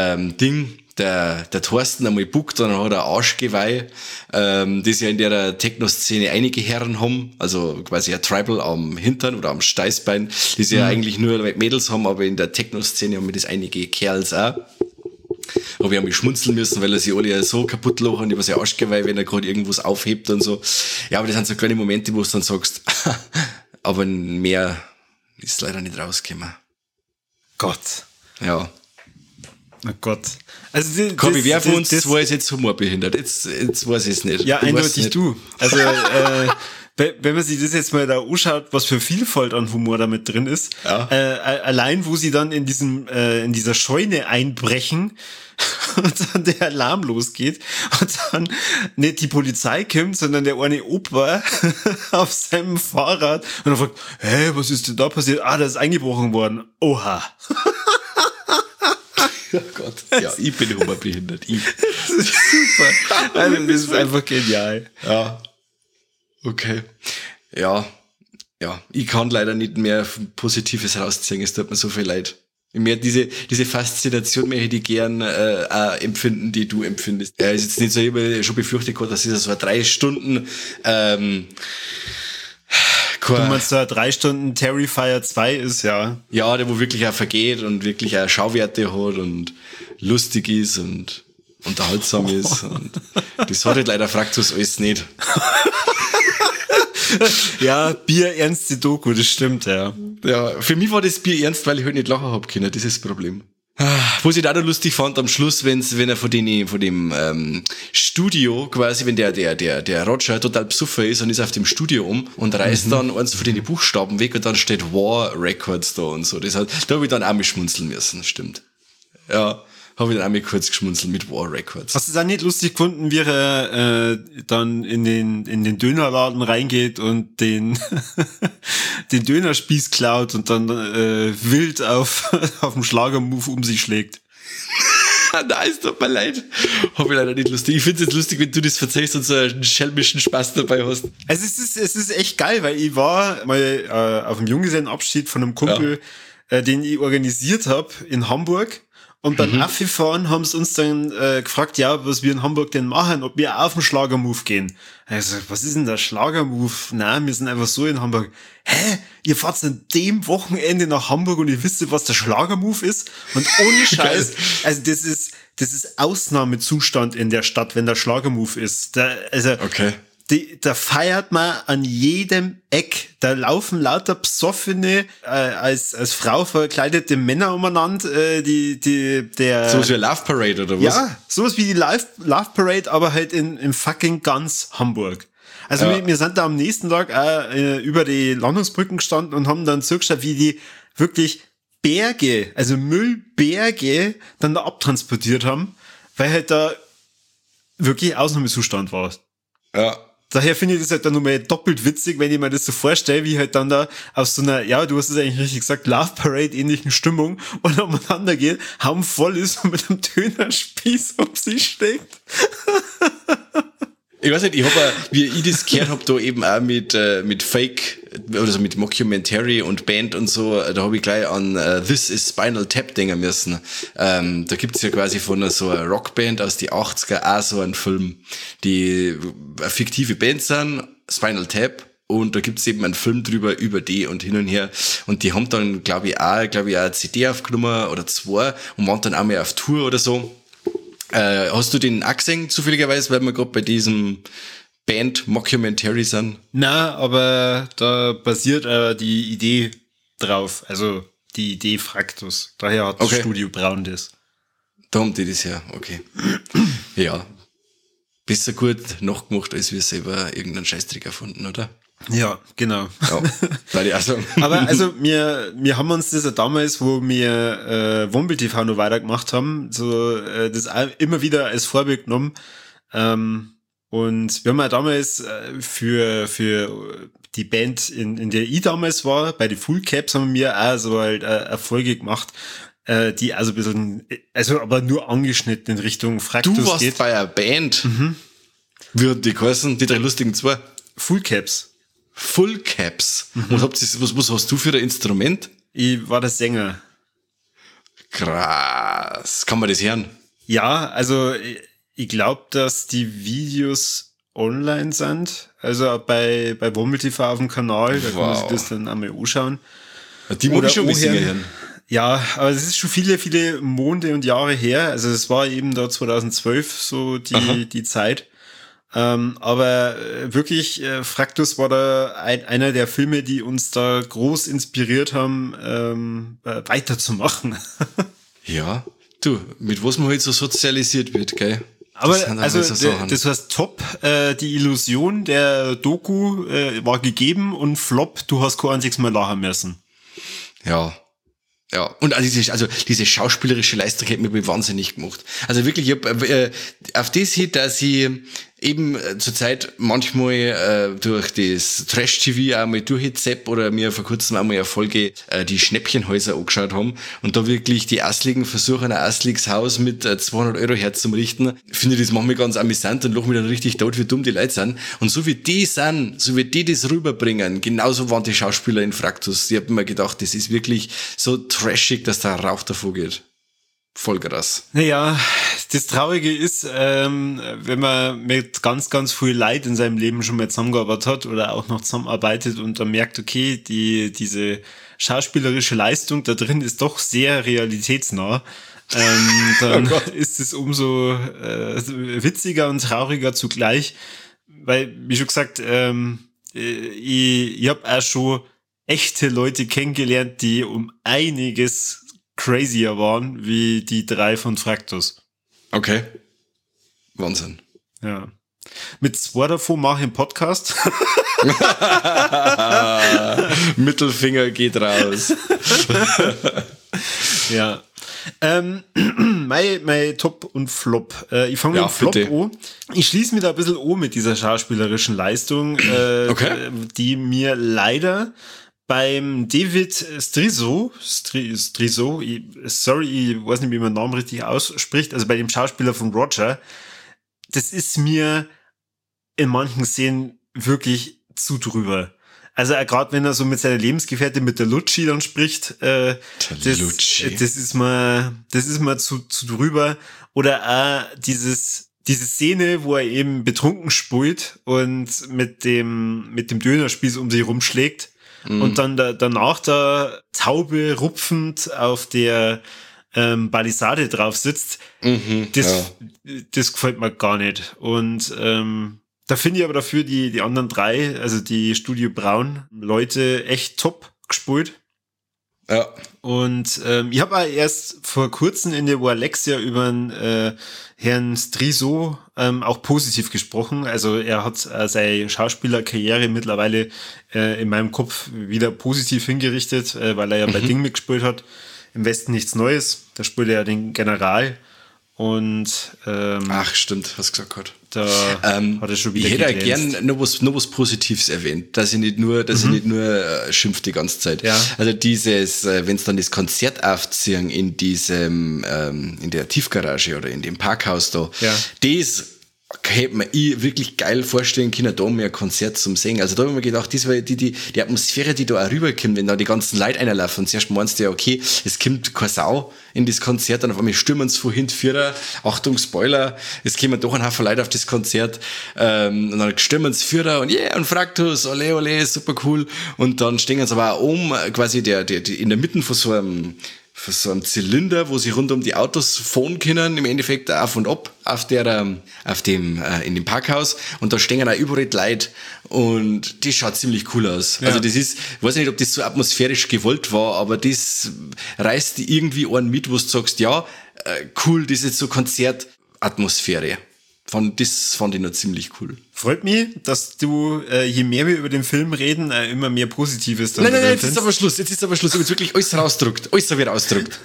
der Thorsten einmal buckt und dann hat er Arschgeweih, das ja in der Techno-Szene einige Herren haben, also quasi ein Tribal am Hintern oder am Steißbein, das ja eigentlich nur Mädels haben, aber in der Techno-Szene haben wir das einige Kerls auch. Aber wir haben mich schmunzeln müssen, weil er sich alle so kaputt lachen über sein Arschgeweih, wenn er gerade irgendwas aufhebt und so. Ja, aber das sind so kleine Momente, wo du dann sagst, aber mehr ist leider nicht rausgekommen. Gott. Ja. Oh Gott. Also Corby, wer von uns war jetzt humorbehindert? Jetzt weiß ich es nicht. Ja, eindeutig du. Also wenn man sich das jetzt mal da anschaut, was für Vielfalt an Humor da mit drin ist, ja. Allein wo sie dann in dieser Scheune einbrechen und dann der Alarm losgeht und dann nicht die Polizei kommt, sondern der eine Opa auf seinem Fahrrad und er fragt, hey, was ist denn da passiert? Ah, da ist eingebrochen worden. Oha. Oh Gott. Ja, ich bin humorbehindert. Das ist super. Also, das ist einfach genial. Ja. Okay. Ja. Ich kann leider nicht mehr Positives rausziehen. Es tut mir so viel leid. Mehr diese Faszination mehr hätte ich gern auch empfinden, die du empfindest. Ja, ist jetzt nicht so, ich habe schon befürchtet, dass es so 3 Stunden Du meinst, so 3 Stunden Terrifier 2 ist, ja. Ja, der wo wirklich auch vergeht und wirklich auch Schauwerte hat und lustig ist und unterhaltsam ist. Und das hat halt leider Fraktus alles nicht. Ja, bierernste Doku, das stimmt, ja. Ja, für mich war das Bier ernst, weil ich halt nicht lachen hab können, das ist das Problem. Was ich da noch lustig fand am Schluss, wenn er von dem Studio quasi, wenn der Roger total besoffen ist und ist auf dem Studio und reißt dann eins von den Buchstaben weg und dann steht War Records da und so. Da habe ich dann auch mal schmunzeln müssen, stimmt. Ja, habe ich dann auch mal kurz geschmunzelt mit War Records. Hast du es auch nicht lustig gefunden, wie er dann in den Dönerladen reingeht und den Dönerspieß klaut und dann wild auf dem Schlagermove um sich schlägt? Nein, es tut mir leid. Hab ich leider nicht lustig. Ich find's jetzt lustig, wenn du das verzeihst und so einen schelmischen Spaß dabei hast. Also es ist echt geil, weil ich war mal auf einem Junggesellenabschied von einem Kumpel, den ich organisiert habe in Hamburg. Und beim Affifahren haben sie uns dann gefragt, ja, was wir in Hamburg denn machen, ob wir auf den Schlagermove gehen. Also, was ist denn der Schlagermove? Nein, wir sind einfach so in Hamburg. Hä? Ihr fahrt an dem Wochenende nach Hamburg und ihr wisst, was der Schlagermove ist? Und ohne Scheiß, also das ist Ausnahmezustand in der Stadt, wenn der Schlagermove ist. Okay. Da feiert man an jedem Eck. Da laufen lauter besoffene, als Frau verkleidete Männer umeinander, Sowas wie Love Parade oder was? Ja, sowas wie die Love Parade, aber halt im fucking ganz Hamburg. Also wir sind da am nächsten Tag über die Landungsbrücken gestanden und haben dann zugeschaut, wie die wirklich Berge, also Müllberge, dann da abtransportiert haben, weil halt da wirklich Ausnahmezustand war. Ja. Daher finde ich das halt dann nochmal doppelt witzig, wenn ich mir das so vorstelle, wie halt dann da auf so einer, ja, du hast es eigentlich richtig gesagt, Love Parade ähnlichen Stimmung und umeinander geht, Haum voll ist und mit einem Dönerspieß um sich steckt. Ich weiß nicht, wie ich das gehört hab, da eben auch mit Fake, oder so mit Mockumentary und Band und so, da habe ich gleich an This is Spinal Tap denken müssen. Da gibt's ja quasi von so einer Rockband aus die 80er auch so einen Film, die eine fiktive Band sind, Spinal Tap, und da gibt's eben einen Film drüber, über die und hin und her, und die haben dann, glaube ich, auch eine CD aufgenommen oder 2 und waren dann auch mal auf Tour oder so. Hast du den auch gesehen, zufälligerweise, weil wir gerade bei diesem Band-Mockumentary sind? Na, aber da basiert die Idee drauf, also die Idee Fraktus. Daher hat das Studio Braun das. Da haben die das her, okay. Ja. Besser gut nachgemacht, als wir selber irgendeinen Scheißtrick erfunden, oder? Ja, genau. Ja, weil ich auch sagen. Aber also wir haben uns das ja damals, wo wir Wombel TV noch weitergemacht haben, so das auch immer wieder als Vorbild genommen. Und wir haben ja damals für die Band, in der ich damals war, bei den Full Caps, haben wir auch so halt Erfolge gemacht, die also ein bisschen, also aber nur angeschnitten in Richtung Fraktus geht. Du warst bei einer Band? Wie hat die geheißen? Die 3 lustigen 2? Full Caps. Full Caps. Was hast du für ein Instrument? Ich war der Sänger. Krass. Kann man das hören? Ja, also ich glaube, dass die Videos online sind. Also bei Wombel TV auf dem Kanal. Da kann man sich das dann einmal anschauen. Die muss ich schon ein bisschen hören. Ja, aber es ist schon viele, viele Monde und Jahre her. Also es war eben da 2012 so die Zeit. Aber wirklich, Fraktus war da einer der Filme, die uns da groß inspiriert haben, weiterzumachen. Ja, du, mit was man halt so sozialisiert wird, gell? Aber also das heißt top, die Illusion der Doku war gegeben, und Flop, du hast kein einziges Mal lachen müssen. Ja. Ja, und diese schauspielerische Leistung hat mich wahnsinnig gemacht. Also wirklich, ich hab, auf das hin, dass ich eben zurzeit manchmal durch das Trash-TV auch mal durchgezapp oder mir vor kurzem einmal eine Folge die Schnäppchenhäuser angeschaut haben und da wirklich die Assligen versuchen, ein Assligs Haus mit 200 € herzurichten, finde ich das manchmal ganz amüsant und lache mich dann richtig tot, wie dumm die Leute sind. Und so wie die sind, so wie die das rüberbringen, genauso waren die Schauspieler in Fraktus. Ich habe mir gedacht, das ist wirklich so trashig, dass da Rauch davor geht. Voll krass. Naja, das Traurige ist, wenn man mit ganz, ganz viel Leid in seinem Leben schon mal zusammengearbeitet hat oder auch noch zusammenarbeitet und dann merkt, okay, diese schauspielerische Leistung da drin ist doch sehr realitätsnah, dann ist es umso witziger und trauriger zugleich, weil, wie schon gesagt, ich habe auch schon echte Leute kennengelernt, die um einiges crazier waren wie die 3 von Fraktus. Okay. Wahnsinn. Ja. Mit 2 davon mache ich einen Podcast. Mittelfinger geht raus. Ja. Mein Top und Flop. Ich fange mit dem Flop an. Ich schließe mich da ein bisschen an mit dieser schauspielerischen Leistung, die mir leider beim David Striso, ich weiß nicht, wie man den Namen richtig ausspricht, also bei dem Schauspieler von Roger, das ist mir in manchen Szenen wirklich zu drüber. Also gerade wenn er so mit seiner Lebensgefährtin, mit der Lucci dann spricht, das ist mal zu drüber. Oder auch diese Szene, wo er eben betrunken spult und mit dem Dönerspieß um sich rumschlägt und dann danach da Taube rupfend auf der Palisade drauf sitzt. Das gefällt mir gar nicht. Und da finde ich aber dafür die anderen 3, also die Studio Braun Leute, echt top gespielt. Ja. Und ich habe auch erst vor kurzem in der Alexia über den Herrn Striso auch positiv gesprochen. Also er hat seine Schauspielerkarriere mittlerweile in meinem Kopf wieder positiv hingerichtet, weil er ja bei Ding mitgespielt hat. Im Westen nichts Neues. Da spielt er ja den General. Und ach, stimmt, hast du gesagt gerade. Da hat er schon wieder ich hätte gern noch was Positives erwähnt, dass ich nicht nur schimpft die ganze Zeit. Ja. Also dieses, wenn es dann das Konzert aufziehen in diesem, in der Tiefgarage oder in dem Parkhaus da, das hätte man wirklich geil vorstellen können, da mehr Konzert zum Singen. Also da habe ich mir gedacht, das war die Atmosphäre, die da auch rüberkommt, wenn da die ganzen Leute reinlaufen. Und zuerst meinst du ja, okay, es kommt keine Sau in das Konzert, dann auf einmal stürmen sie von hinten Führer, Achtung, Spoiler, es kommen doch ein Haufen Leute auf das Konzert, und dann stürmen sie Führer und und Fraktus, ole, ole, super cool. Und dann stehen sie aber auch quasi in der Mitte von so einem Zylinder, wo sie rund um die Autos fahren können, im Endeffekt auf und ab, in dem Parkhaus, und da stehen auch überall die Leute, und das schaut ziemlich cool aus. Ja. Also das ist, ich weiß nicht, ob das so atmosphärisch gewollt war, aber das reißt die irgendwie einen mit, wo du sagst, ja, cool, das ist so Konzertatmosphäre. Das fand ich noch ziemlich cool. Freut mich, dass du, je mehr wir über den Film reden, immer mehr Positives dann. Nein, jetzt ist aber Schluss. Ich habe jetzt wirklich alles rausgedruckt. Alles wird ausgedruckt.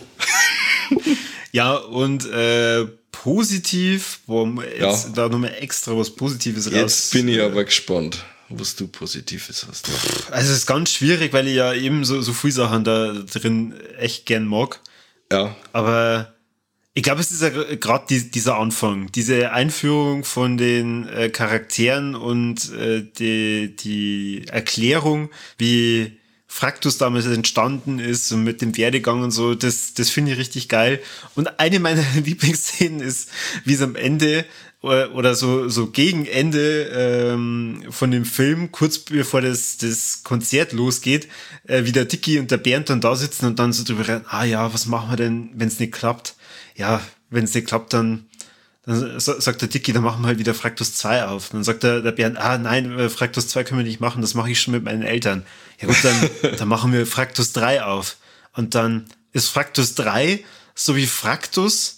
Ja, und positiv, jetzt da nochmal extra was Positives raus. Jetzt bin ich aber gespannt, was du Positives hast. Also es ist ganz schwierig, weil ich ja eben so viele Sachen da drin echt gern mag. Ja. Aber ich glaube, es ist ja gerade dieser Anfang, diese Einführung von den Charakteren und die Erklärung, wie Fraktus damals entstanden ist und mit dem Werdegang und so, das finde ich richtig geil. Und eine meiner Lieblingsszenen ist, wie es am Ende oder so gegen Ende von dem Film, kurz bevor das Konzert losgeht, wie der Dicky und der Bernd dann da sitzen und dann so drüber reden, was machen wir denn, wenn es nicht klappt? Ja, wenn es nicht klappt, dann sagt der Dicky, dann machen wir halt wieder Fraktus 2 auf. Dann sagt der Bernd, nein, Fraktus 2 können wir nicht machen, das mache ich schon mit meinen Eltern. Ja gut, dann machen wir Fraktus 3 auf. Und dann ist Fraktus 3 so wie Fraktus,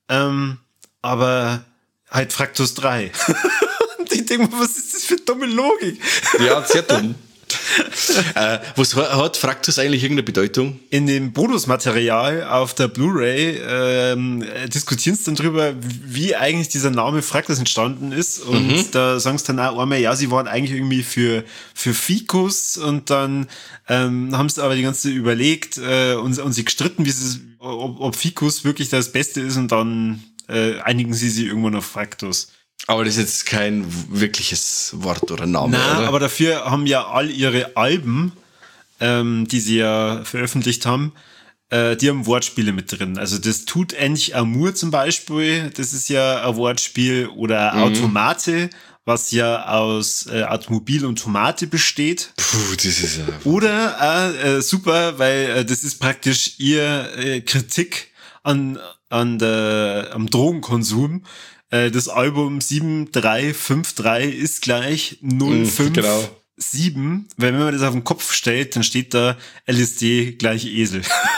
aber halt Fraktus 3. Und ich denke mal, was ist das für dumme Logik? Ja, sehr dumm. Was hat Fraktus eigentlich irgendeine Bedeutung? In dem Bonusmaterial auf der Blu-ray diskutieren sie dann drüber, wie eigentlich dieser Name Fraktus entstanden ist. Und da sagen sie dann auch einmal, ja, sie waren eigentlich irgendwie für Ficus, und dann haben sie aber die ganze Zeit überlegt und sie gestritten, ob Ficus wirklich das Beste ist, und dann einigen sie sich irgendwann auf Fraktus. Aber das ist jetzt kein wirkliches Wort oder Name, Nein, oder? Aber dafür haben ja all ihre Alben, die sie ja veröffentlicht haben, die haben Wortspiele mit drin. Also das Tut endlich Amour zum Beispiel, das ist ja ein Wortspiel, oder Automate, was ja aus Automobil und Tomate besteht. Puh, das ist ja... Oder super, weil das ist praktisch ihr Kritik am Drogenkonsum. Das Album 7353 ist gleich 057. Genau. Weil wenn man das auf den Kopf stellt, dann steht da LSD gleich Esel.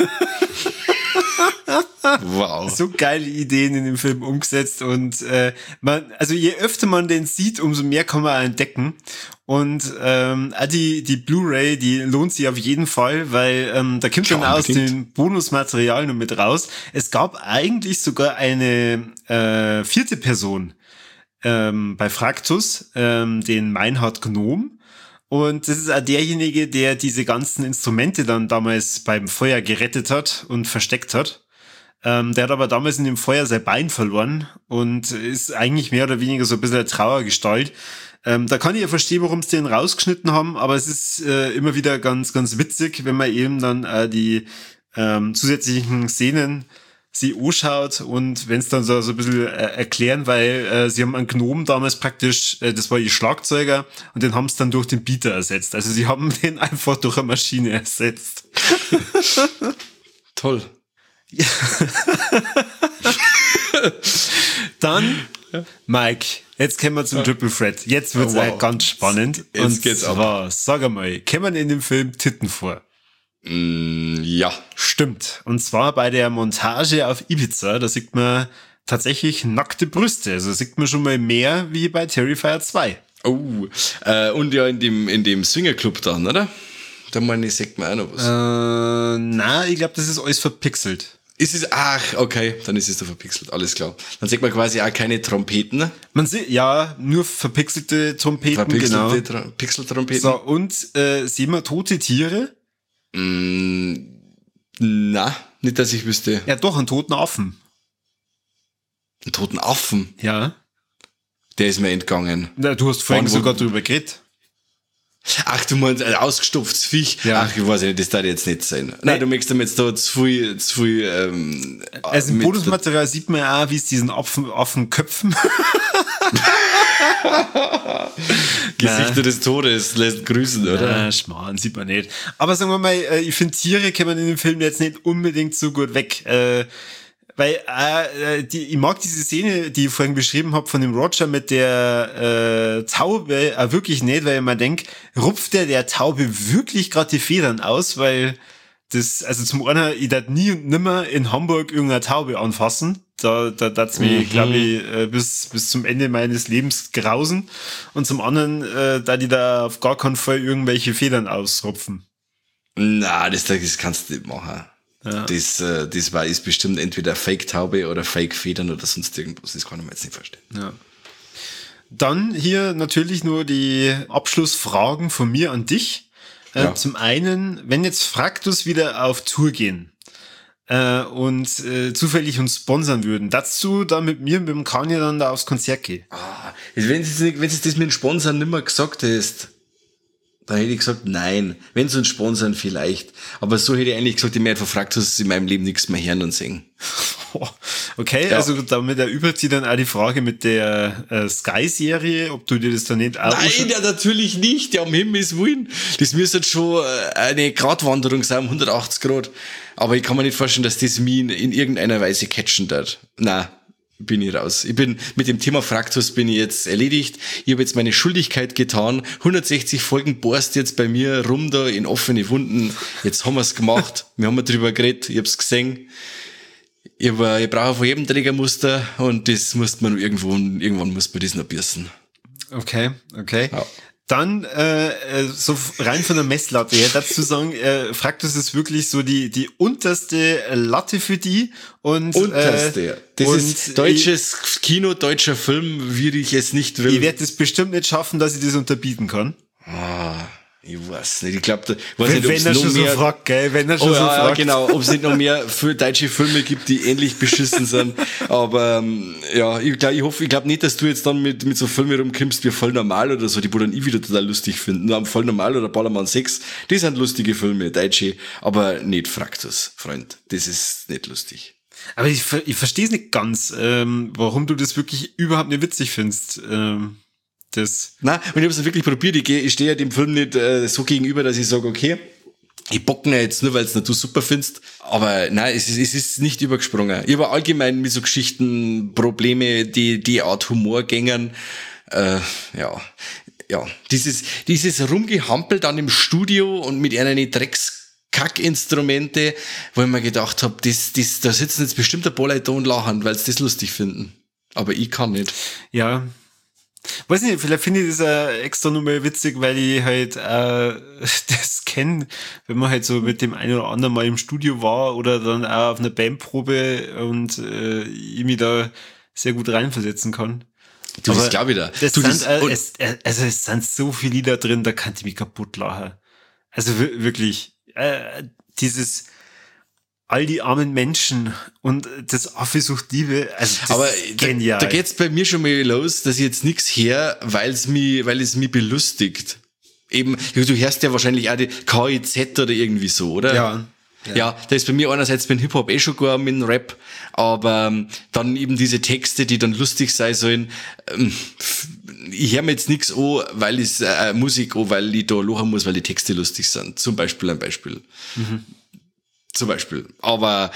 Wow. So geile Ideen in dem Film umgesetzt und also je öfter man den sieht, umso mehr kann man entdecken. Und die Blu-ray, die lohnt sich auf jeden Fall, weil da kommt dann aus dem Bonusmaterial noch mit raus. Es gab eigentlich sogar eine vierte Person bei Fraktus, den Meinhard Gnom. Und das ist auch derjenige, der diese ganzen Instrumente dann damals beim Feuer gerettet hat und versteckt hat. Der hat aber damals in dem Feuer sein Bein verloren und ist eigentlich mehr oder weniger so ein bisschen eine Trauergestalt. Da kann ich ja verstehen, warum sie den rausgeschnitten haben, aber es ist immer wieder ganz, ganz witzig, wenn man eben dann die zusätzlichen Szenen sie anschaut und wenn es dann so ein bisschen erklären, weil sie haben einen Gnom damals praktisch, das war ihr Schlagzeuger und den haben sie dann durch den Beater ersetzt. Also sie haben den einfach durch eine Maschine ersetzt. Toll. Ja. Dann, Mike, jetzt kommen wir zum Triple Threat. Jetzt wird's ganz spannend. Jetzt und geht's zwar, sag einmal, kommen in dem Film Titten vor? Ja. Stimmt. Und zwar bei der Montage auf Ibiza, da sieht man tatsächlich nackte Brüste. Also sieht man schon mal mehr wie bei Terrifier 2. Oh, und ja in dem Swingerclub dann, oder? Da meine ich, sieht man auch noch was. Na, ich glaube, das ist alles verpixelt. Ist es, okay, dann ist es da verpixelt, alles klar. Dann sieht man quasi auch keine Trompeten. Man sieht, ja, nur verpixelte Trompeten, genau. Pixeltrompeten. So, und sehen wir tote Tiere? Na, nicht, dass ich wüsste. Ja, doch, einen toten Affen. Einen toten Affen? Ja. Der ist mir entgangen. Na, du hast vorhin sogar drüber geredet. Ach, du meinst ein ausgestopftes Viech? Ja. Ach, ich weiß nicht, das darf jetzt nicht sein. Nein, du möchtest damit da zu viel also im Bonusmaterial sieht man ja auch, wie es diesen Affen köpfen. Gesichter des Todes lässt grüßen, oder? Schmarrn, sieht man nicht. Aber sagen wir mal, ich finde, Tiere kann man in dem Film jetzt nicht unbedingt so gut weg. Weil ich mag diese Szene, die ich vorhin beschrieben habe von dem Roger mit der Taube wirklich nicht, weil ich mir denke, rupft der Taube wirklich gerade die Federn aus, weil das, also zum einen, ich darf nie und nimmer in Hamburg irgendeine Taube anfassen. Da darf's mich, glaube ich, bis zum Ende meines Lebens grausen. Und zum anderen, da die da auf gar keinen Fall irgendwelche Federn ausrupfen. Na, das kannst du nicht machen. Ja. Das ist bestimmt entweder Fake-Taube oder Fake-Federn oder sonst irgendwas. Das kann ich mir jetzt nicht vorstellen. Ja. Dann hier natürlich nur die Abschlussfragen von mir an dich. Zum einen, wenn jetzt Fraktus wieder auf Tour gehen und zufällig uns sponsern würden, dazu da mit mir, mit dem Kanye dann da aufs Konzert gehen. Wenn du das mit dem Sponsern nimmer gesagt hättest, dann hätte ich gesagt, nein. Wenn sie uns sponsern, vielleicht. Aber so hätte ich eigentlich gesagt, ich mir einfach fragt, dass sie in meinem Leben nichts mehr hören und singen. Okay, ja. Also damit erübrigt sich dann auch die Frage mit der Sky-Serie, ob du dir das dann nicht auch... Nein, ja, natürlich nicht. Ja, um Himmels Willen. Das müsste schon eine Gratwanderung sein, um 180 Grad. Aber ich kann mir nicht vorstellen, dass das mich in irgendeiner Weise catchen wird. Nein. Bin ich raus. Mit dem Thema Fraktus bin ich jetzt erledigt. Ich habe jetzt meine Schuldigkeit getan. 160 Folgen bohrst jetzt bei mir rum da in offene Wunden. Jetzt haben wir es gemacht. Wir haben drüber geredet. Ich hab's gesehen. Ich brauche von jedem Trägermuster und das muss man irgendwann muss man das noch bürsten. Okay. Ja. Dann, so rein von der Messlatte her, dazu sagen, Fraktus ist wirklich so die unterste Latte für die und unterste. Das ist deutsches Kino, deutscher Film, wie ich es nicht will. Ich werde es bestimmt nicht schaffen, dass ich das unterbieten kann. Ich weiß nicht, ich glaube, weiß nicht, Wenn er schon so fragt, gell, wenn er schon so fragt. Ja, genau, ob es nicht noch mehr deutsche Filme gibt, die ähnlich beschissen sind. Aber ja, ich glaube nicht, dass du jetzt dann mit so Filmen rumkommst wie Voll Normal oder so, die wo dann ich wieder total lustig finden. Nur am Voll Normal oder Ballermann 6, die sind lustige Filme, deutsche, aber nicht Fraktus, Freund. Das ist nicht lustig. Aber ich verstehe es nicht ganz, warum du das wirklich überhaupt nicht witzig findest. Nein, und ich habe es wirklich probiert. Ich stehe ja dem Film nicht so gegenüber, dass ich sage, okay, ich bock ihn jetzt nur, weil es du super findest. Aber nein, es ist nicht übergesprungen. Ich habe allgemein mit so Geschichten Probleme, die Art Humorgängern. Dieses Rumgehampel dann im Studio und mit einer Dreckskackinstrumente, wo ich mir gedacht habe, da sitzen jetzt bestimmt ein paar Leute da und lachen, weil sie das lustig finden. Aber ich kann nicht. Ja. Weiß nicht, vielleicht finde ich das extra nochmal witzig, weil ich halt das kenne, wenn man halt so mit dem einen oder anderen mal im Studio war oder dann auch auf einer Bandprobe und ich mich da sehr gut reinversetzen kann. Du, das glaube ich da. Es sind so viele Lieder drin, da kann ich mich kaputt lachen. Also wirklich, dieses all die armen Menschen und das Affe sucht Liebe, also das aber ist genial. Da geht's bei mir schon mal los, dass ich jetzt nichts her, weil es mich belustigt. Eben, du hörst ja wahrscheinlich auch die KIZ oder irgendwie so, oder? Ja, da ist bei mir einerseits beim Hip-Hop schon gar mit dem Rap, aber dann eben diese Texte, die dann lustig sein sollen. Ich höre mir jetzt nichts an, weil ich Musik an, weil ich da lachen muss, weil die Texte lustig sind. Zum Beispiel ein Beispiel. Zum Beispiel. Aber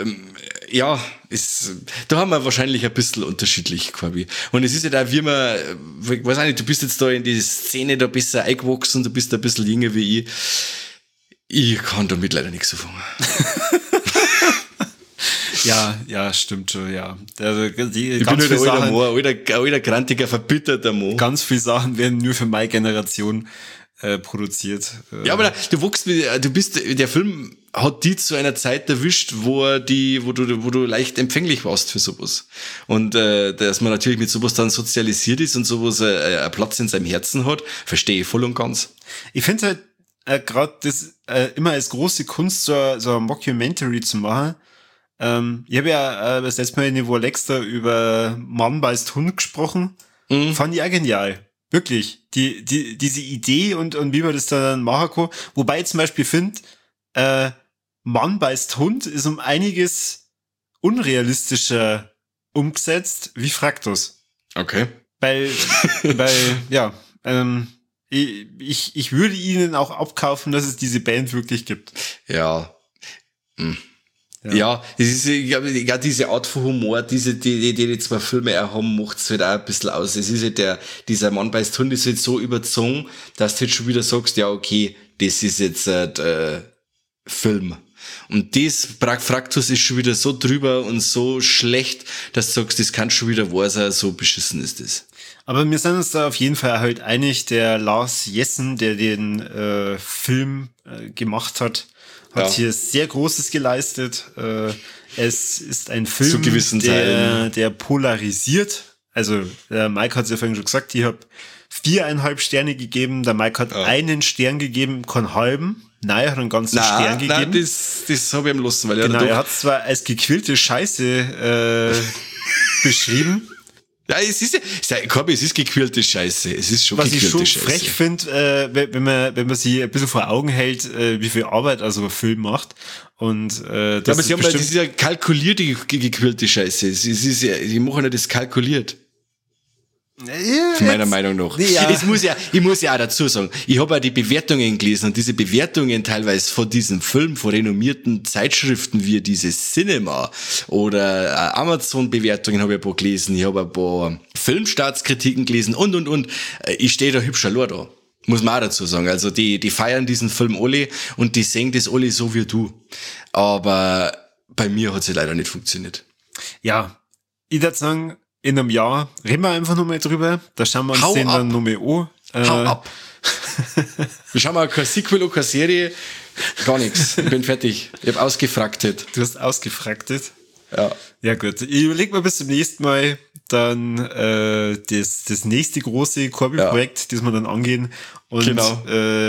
da haben wir wahrscheinlich ein bisschen unterschiedlich, Corby. Und es ist ja da, wie man, ich weiß nicht, du bist jetzt da in die Szene da besser eingewachsen, du bist ein bisschen jünger wie ich. Ich kann damit leider nichts anfangen. Ja, stimmt schon, ja. Also, ich bin halt ein alter, grantiger, verbitterter Mann. Ganz viele Sachen werden nur für meine Generation produziert. Ja, aber der Film hat die zu einer Zeit erwischt, wo du leicht empfänglich warst für sowas. Und dass man natürlich mit sowas dann sozialisiert ist und sowas einen Platz in seinem Herzen hat, verstehe ich voll und ganz. Ich finde halt gerade das immer als große Kunst, so ein Mockumentary zu machen. Ich habe ja das letzte Mal in Niveau Lexter über Mann beißt Hund gesprochen. Fand ich auch genial. Wirklich. Diese Idee und wie man das dann machen kann. Wobei ich zum Beispiel finde, Mann beißt Hund ist um einiges unrealistischer umgesetzt wie Fraktus. Okay. Weil ich würde ihnen auch abkaufen, dass es diese Band wirklich gibt. Ja. Ja, es ist, ich glaube, diese Art von Humor, die zwei Filme auch haben, macht es halt auch ein bisschen aus. Es ist halt dieser Mann beißt Hund ist halt so überzogen, dass du jetzt schon wieder sagst, ja, okay, das ist jetzt Film. Und das Fraktus ist schon wieder so drüber und so schlecht, dass du sagst, das kann schon wieder wahr sein, so beschissen ist das. Aber wir sind uns da auf jeden Fall halt einig, der Lars Jessen, der den Film gemacht hat hier sehr Großes geleistet. Es ist ein Film, der polarisiert. Also der Mike hat es ja vorhin schon gesagt, ich habe 4,5 Sterne gegeben, der Mike hat einen Stern gegeben, keinen halben. Nein, er hat einen ganzen Stern gegeben. Nein, das habe ich ihm lassen, weil er hat es zwar als gequillte Scheiße beschrieben. Ja, es ist gequälte Scheiße. Es ist schon gequälte Scheiße. Was ich schon frech finde, wenn man sich ein bisschen vor Augen hält, wie viel Arbeit also ein Film macht. Und das ist ja kalkulierte gequälte Scheiße. Die machen ja das kalkuliert. Meiner Meinung nach. Ja. Ich muss ja auch dazu sagen, ich habe auch die Bewertungen gelesen und diese Bewertungen teilweise von diesem Film, von renommierten Zeitschriften wie dieses Cinema oder Amazon-Bewertungen habe ich ein paar gelesen, ich habe ein paar Filmstartskritiken gelesen und. Ich stehe da hübscher Lor da. Muss man auch dazu sagen. Also die feiern diesen Film alle und die sehen das alle so wie du. Aber bei mir hat es leider nicht funktioniert. Ja, ich würde sagen, in einem Jahr reden wir einfach nochmal drüber. Da schauen wir uns den dann nochmal an. Hau ab. Wir schauen mal kein Sequel oder keine Serie. Gar nichts. Ich bin fertig. Ich habe ausgefraktet. Du hast ausgefraktet? Ja. Ja gut. Ich überlege mal bis zum nächsten Mal dann das nächste große Corby-Projekt, das wir dann angehen. Und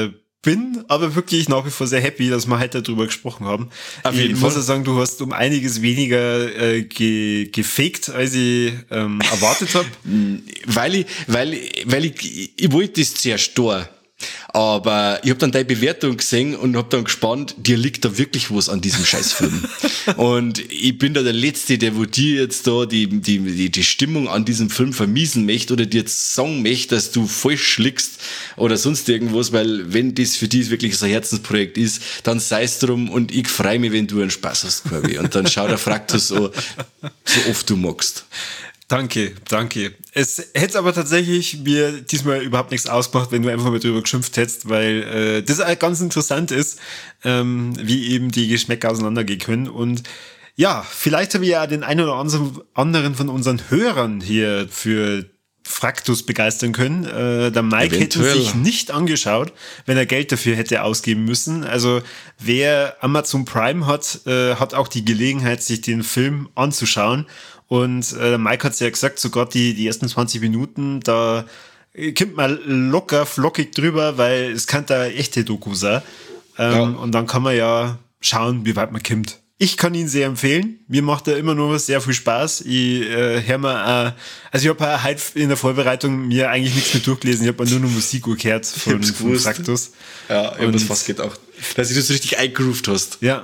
bin aber wirklich nach wie vor sehr happy, dass wir heute darüber gesprochen haben. Ich muss ja sagen, du hast um einiges weniger gefaked, als ich erwartet habe. Weil ich wollte das zuerst da. Aber ich habe dann deine Bewertung gesehen und habe dann gespannt, dir liegt da wirklich was an diesem Scheißfilm. Und ich bin da der Letzte, der wo dir jetzt da die Stimmung an diesem Film vermiesen möchte oder dir jetzt sagen möchte, dass du falsch liegst oder sonst irgendwas, weil wenn das für dich wirklich so ein Herzensprojekt ist, dann sei es drum und ich freue mich, wenn du einen Spaß hast, Corby. Und dann schau der Fraktus so oft du magst. Danke. Es hätte aber tatsächlich mir diesmal überhaupt nichts ausgemacht, wenn du einfach mal drüber geschimpft hättest, weil das auch ganz interessant ist, wie eben die Geschmäcker auseinandergehen können. Und ja, vielleicht habe ich ja den einen oder anderen von unseren Hörern hier für Fraktus begeistern können. Der Mike hätte sich nicht angeschaut, wenn er Geld dafür hätte ausgeben müssen. Also wer Amazon Prime hat, hat auch die Gelegenheit, sich den Film anzuschauen. Und Mike hat's ja gesagt, sogar die ersten 20 Minuten, da kommt man locker, flockig drüber, weil es kann da echte Doku sein. Und dann kann man ja schauen, wie weit man kommt. Ich kann ihn sehr empfehlen. Mir macht er immer nur sehr viel Spaß. Ich höre mir, also ich habe heute in der Vorbereitung mir eigentlich nichts mehr durchgelesen. Ich habe nur noch Musik gehört von Fraktus. Ja, ich habe das fast gedacht. Dass du das richtig eingegroovt hast. Ja.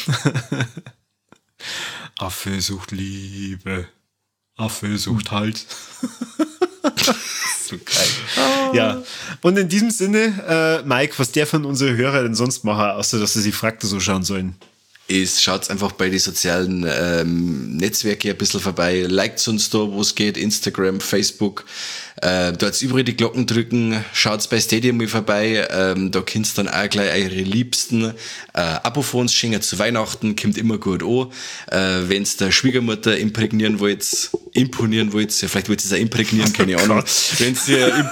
Affe sucht Liebe. Affe sucht Halt. So geil. Ja. Und in diesem Sinne, Mike, was der von unseren Hörern denn sonst machen, außer dass sie sich Fraktus so schauen sollen? Schaut einfach bei den sozialen Netzwerken ein bisschen vorbei. Liked uns da, wo es geht. Instagram, Facebook. Dort überall die Glocken drücken. Schaut bei Stadium mal vorbei. Da könnt ihr dann auch gleich eure Liebsten Abo von uns schenken zu Weihnachten. Kommt immer gut an. Wenn's der Schwiegermutter imponieren wollt, ja, vielleicht wollt ihr es auch imprägnieren, keine Ahnung. Wenn's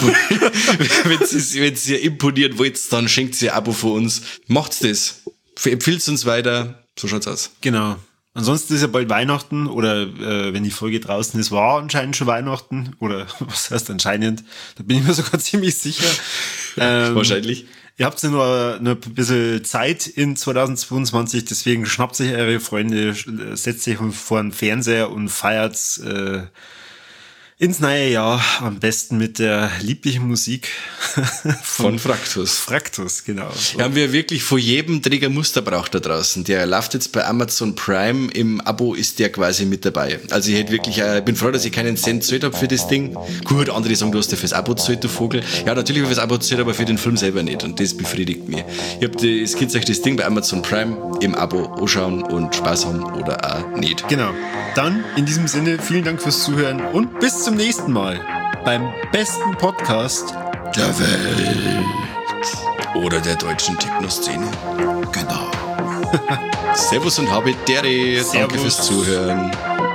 ihr imponieren wollt, dann schenkt ihr ein Abo von uns. Macht's das. Empfiehlt uns weiter. So schaut's aus. Genau. Ansonsten ist ja bald Weihnachten oder wenn die Folge draußen ist, war anscheinend schon Weihnachten oder was heißt anscheinend, da bin ich mir sogar ziemlich sicher. Wahrscheinlich. Ihr habt ja nur ein bisschen Zeit in 2022, deswegen schnappt sich eure Freunde, setzt sich vor den Fernseher und feiert ins neue Jahr, am besten mit der lieblichen Musik von Fraktus. Fraktus, genau. So. Haben wir wirklich vor jedem Träger Musterbrauch da draußen. Der läuft jetzt bei Amazon Prime. Im Abo ist der quasi mit dabei. Also ich hätte wirklich, bin froh, dass ich keinen Cent gezahlt habe für das Ding. Gut, andere sagen, du hast ja fürs Abo gezahlt, du Vogel. Ja, natürlich habe ich fürs Abo gezahlt, aber für den Film selber nicht. Und das befriedigt mich. Es könnt euch das Ding bei Amazon Prime im Abo anschauen und Spaß haben oder auch nicht. Genau. Dann in diesem Sinne, vielen Dank fürs Zuhören und bis zum nächsten Mal beim besten Podcast der Welt. Oder der deutschen Techno-Szene. Genau. Servus und habe Dere. Danke fürs Zuhören.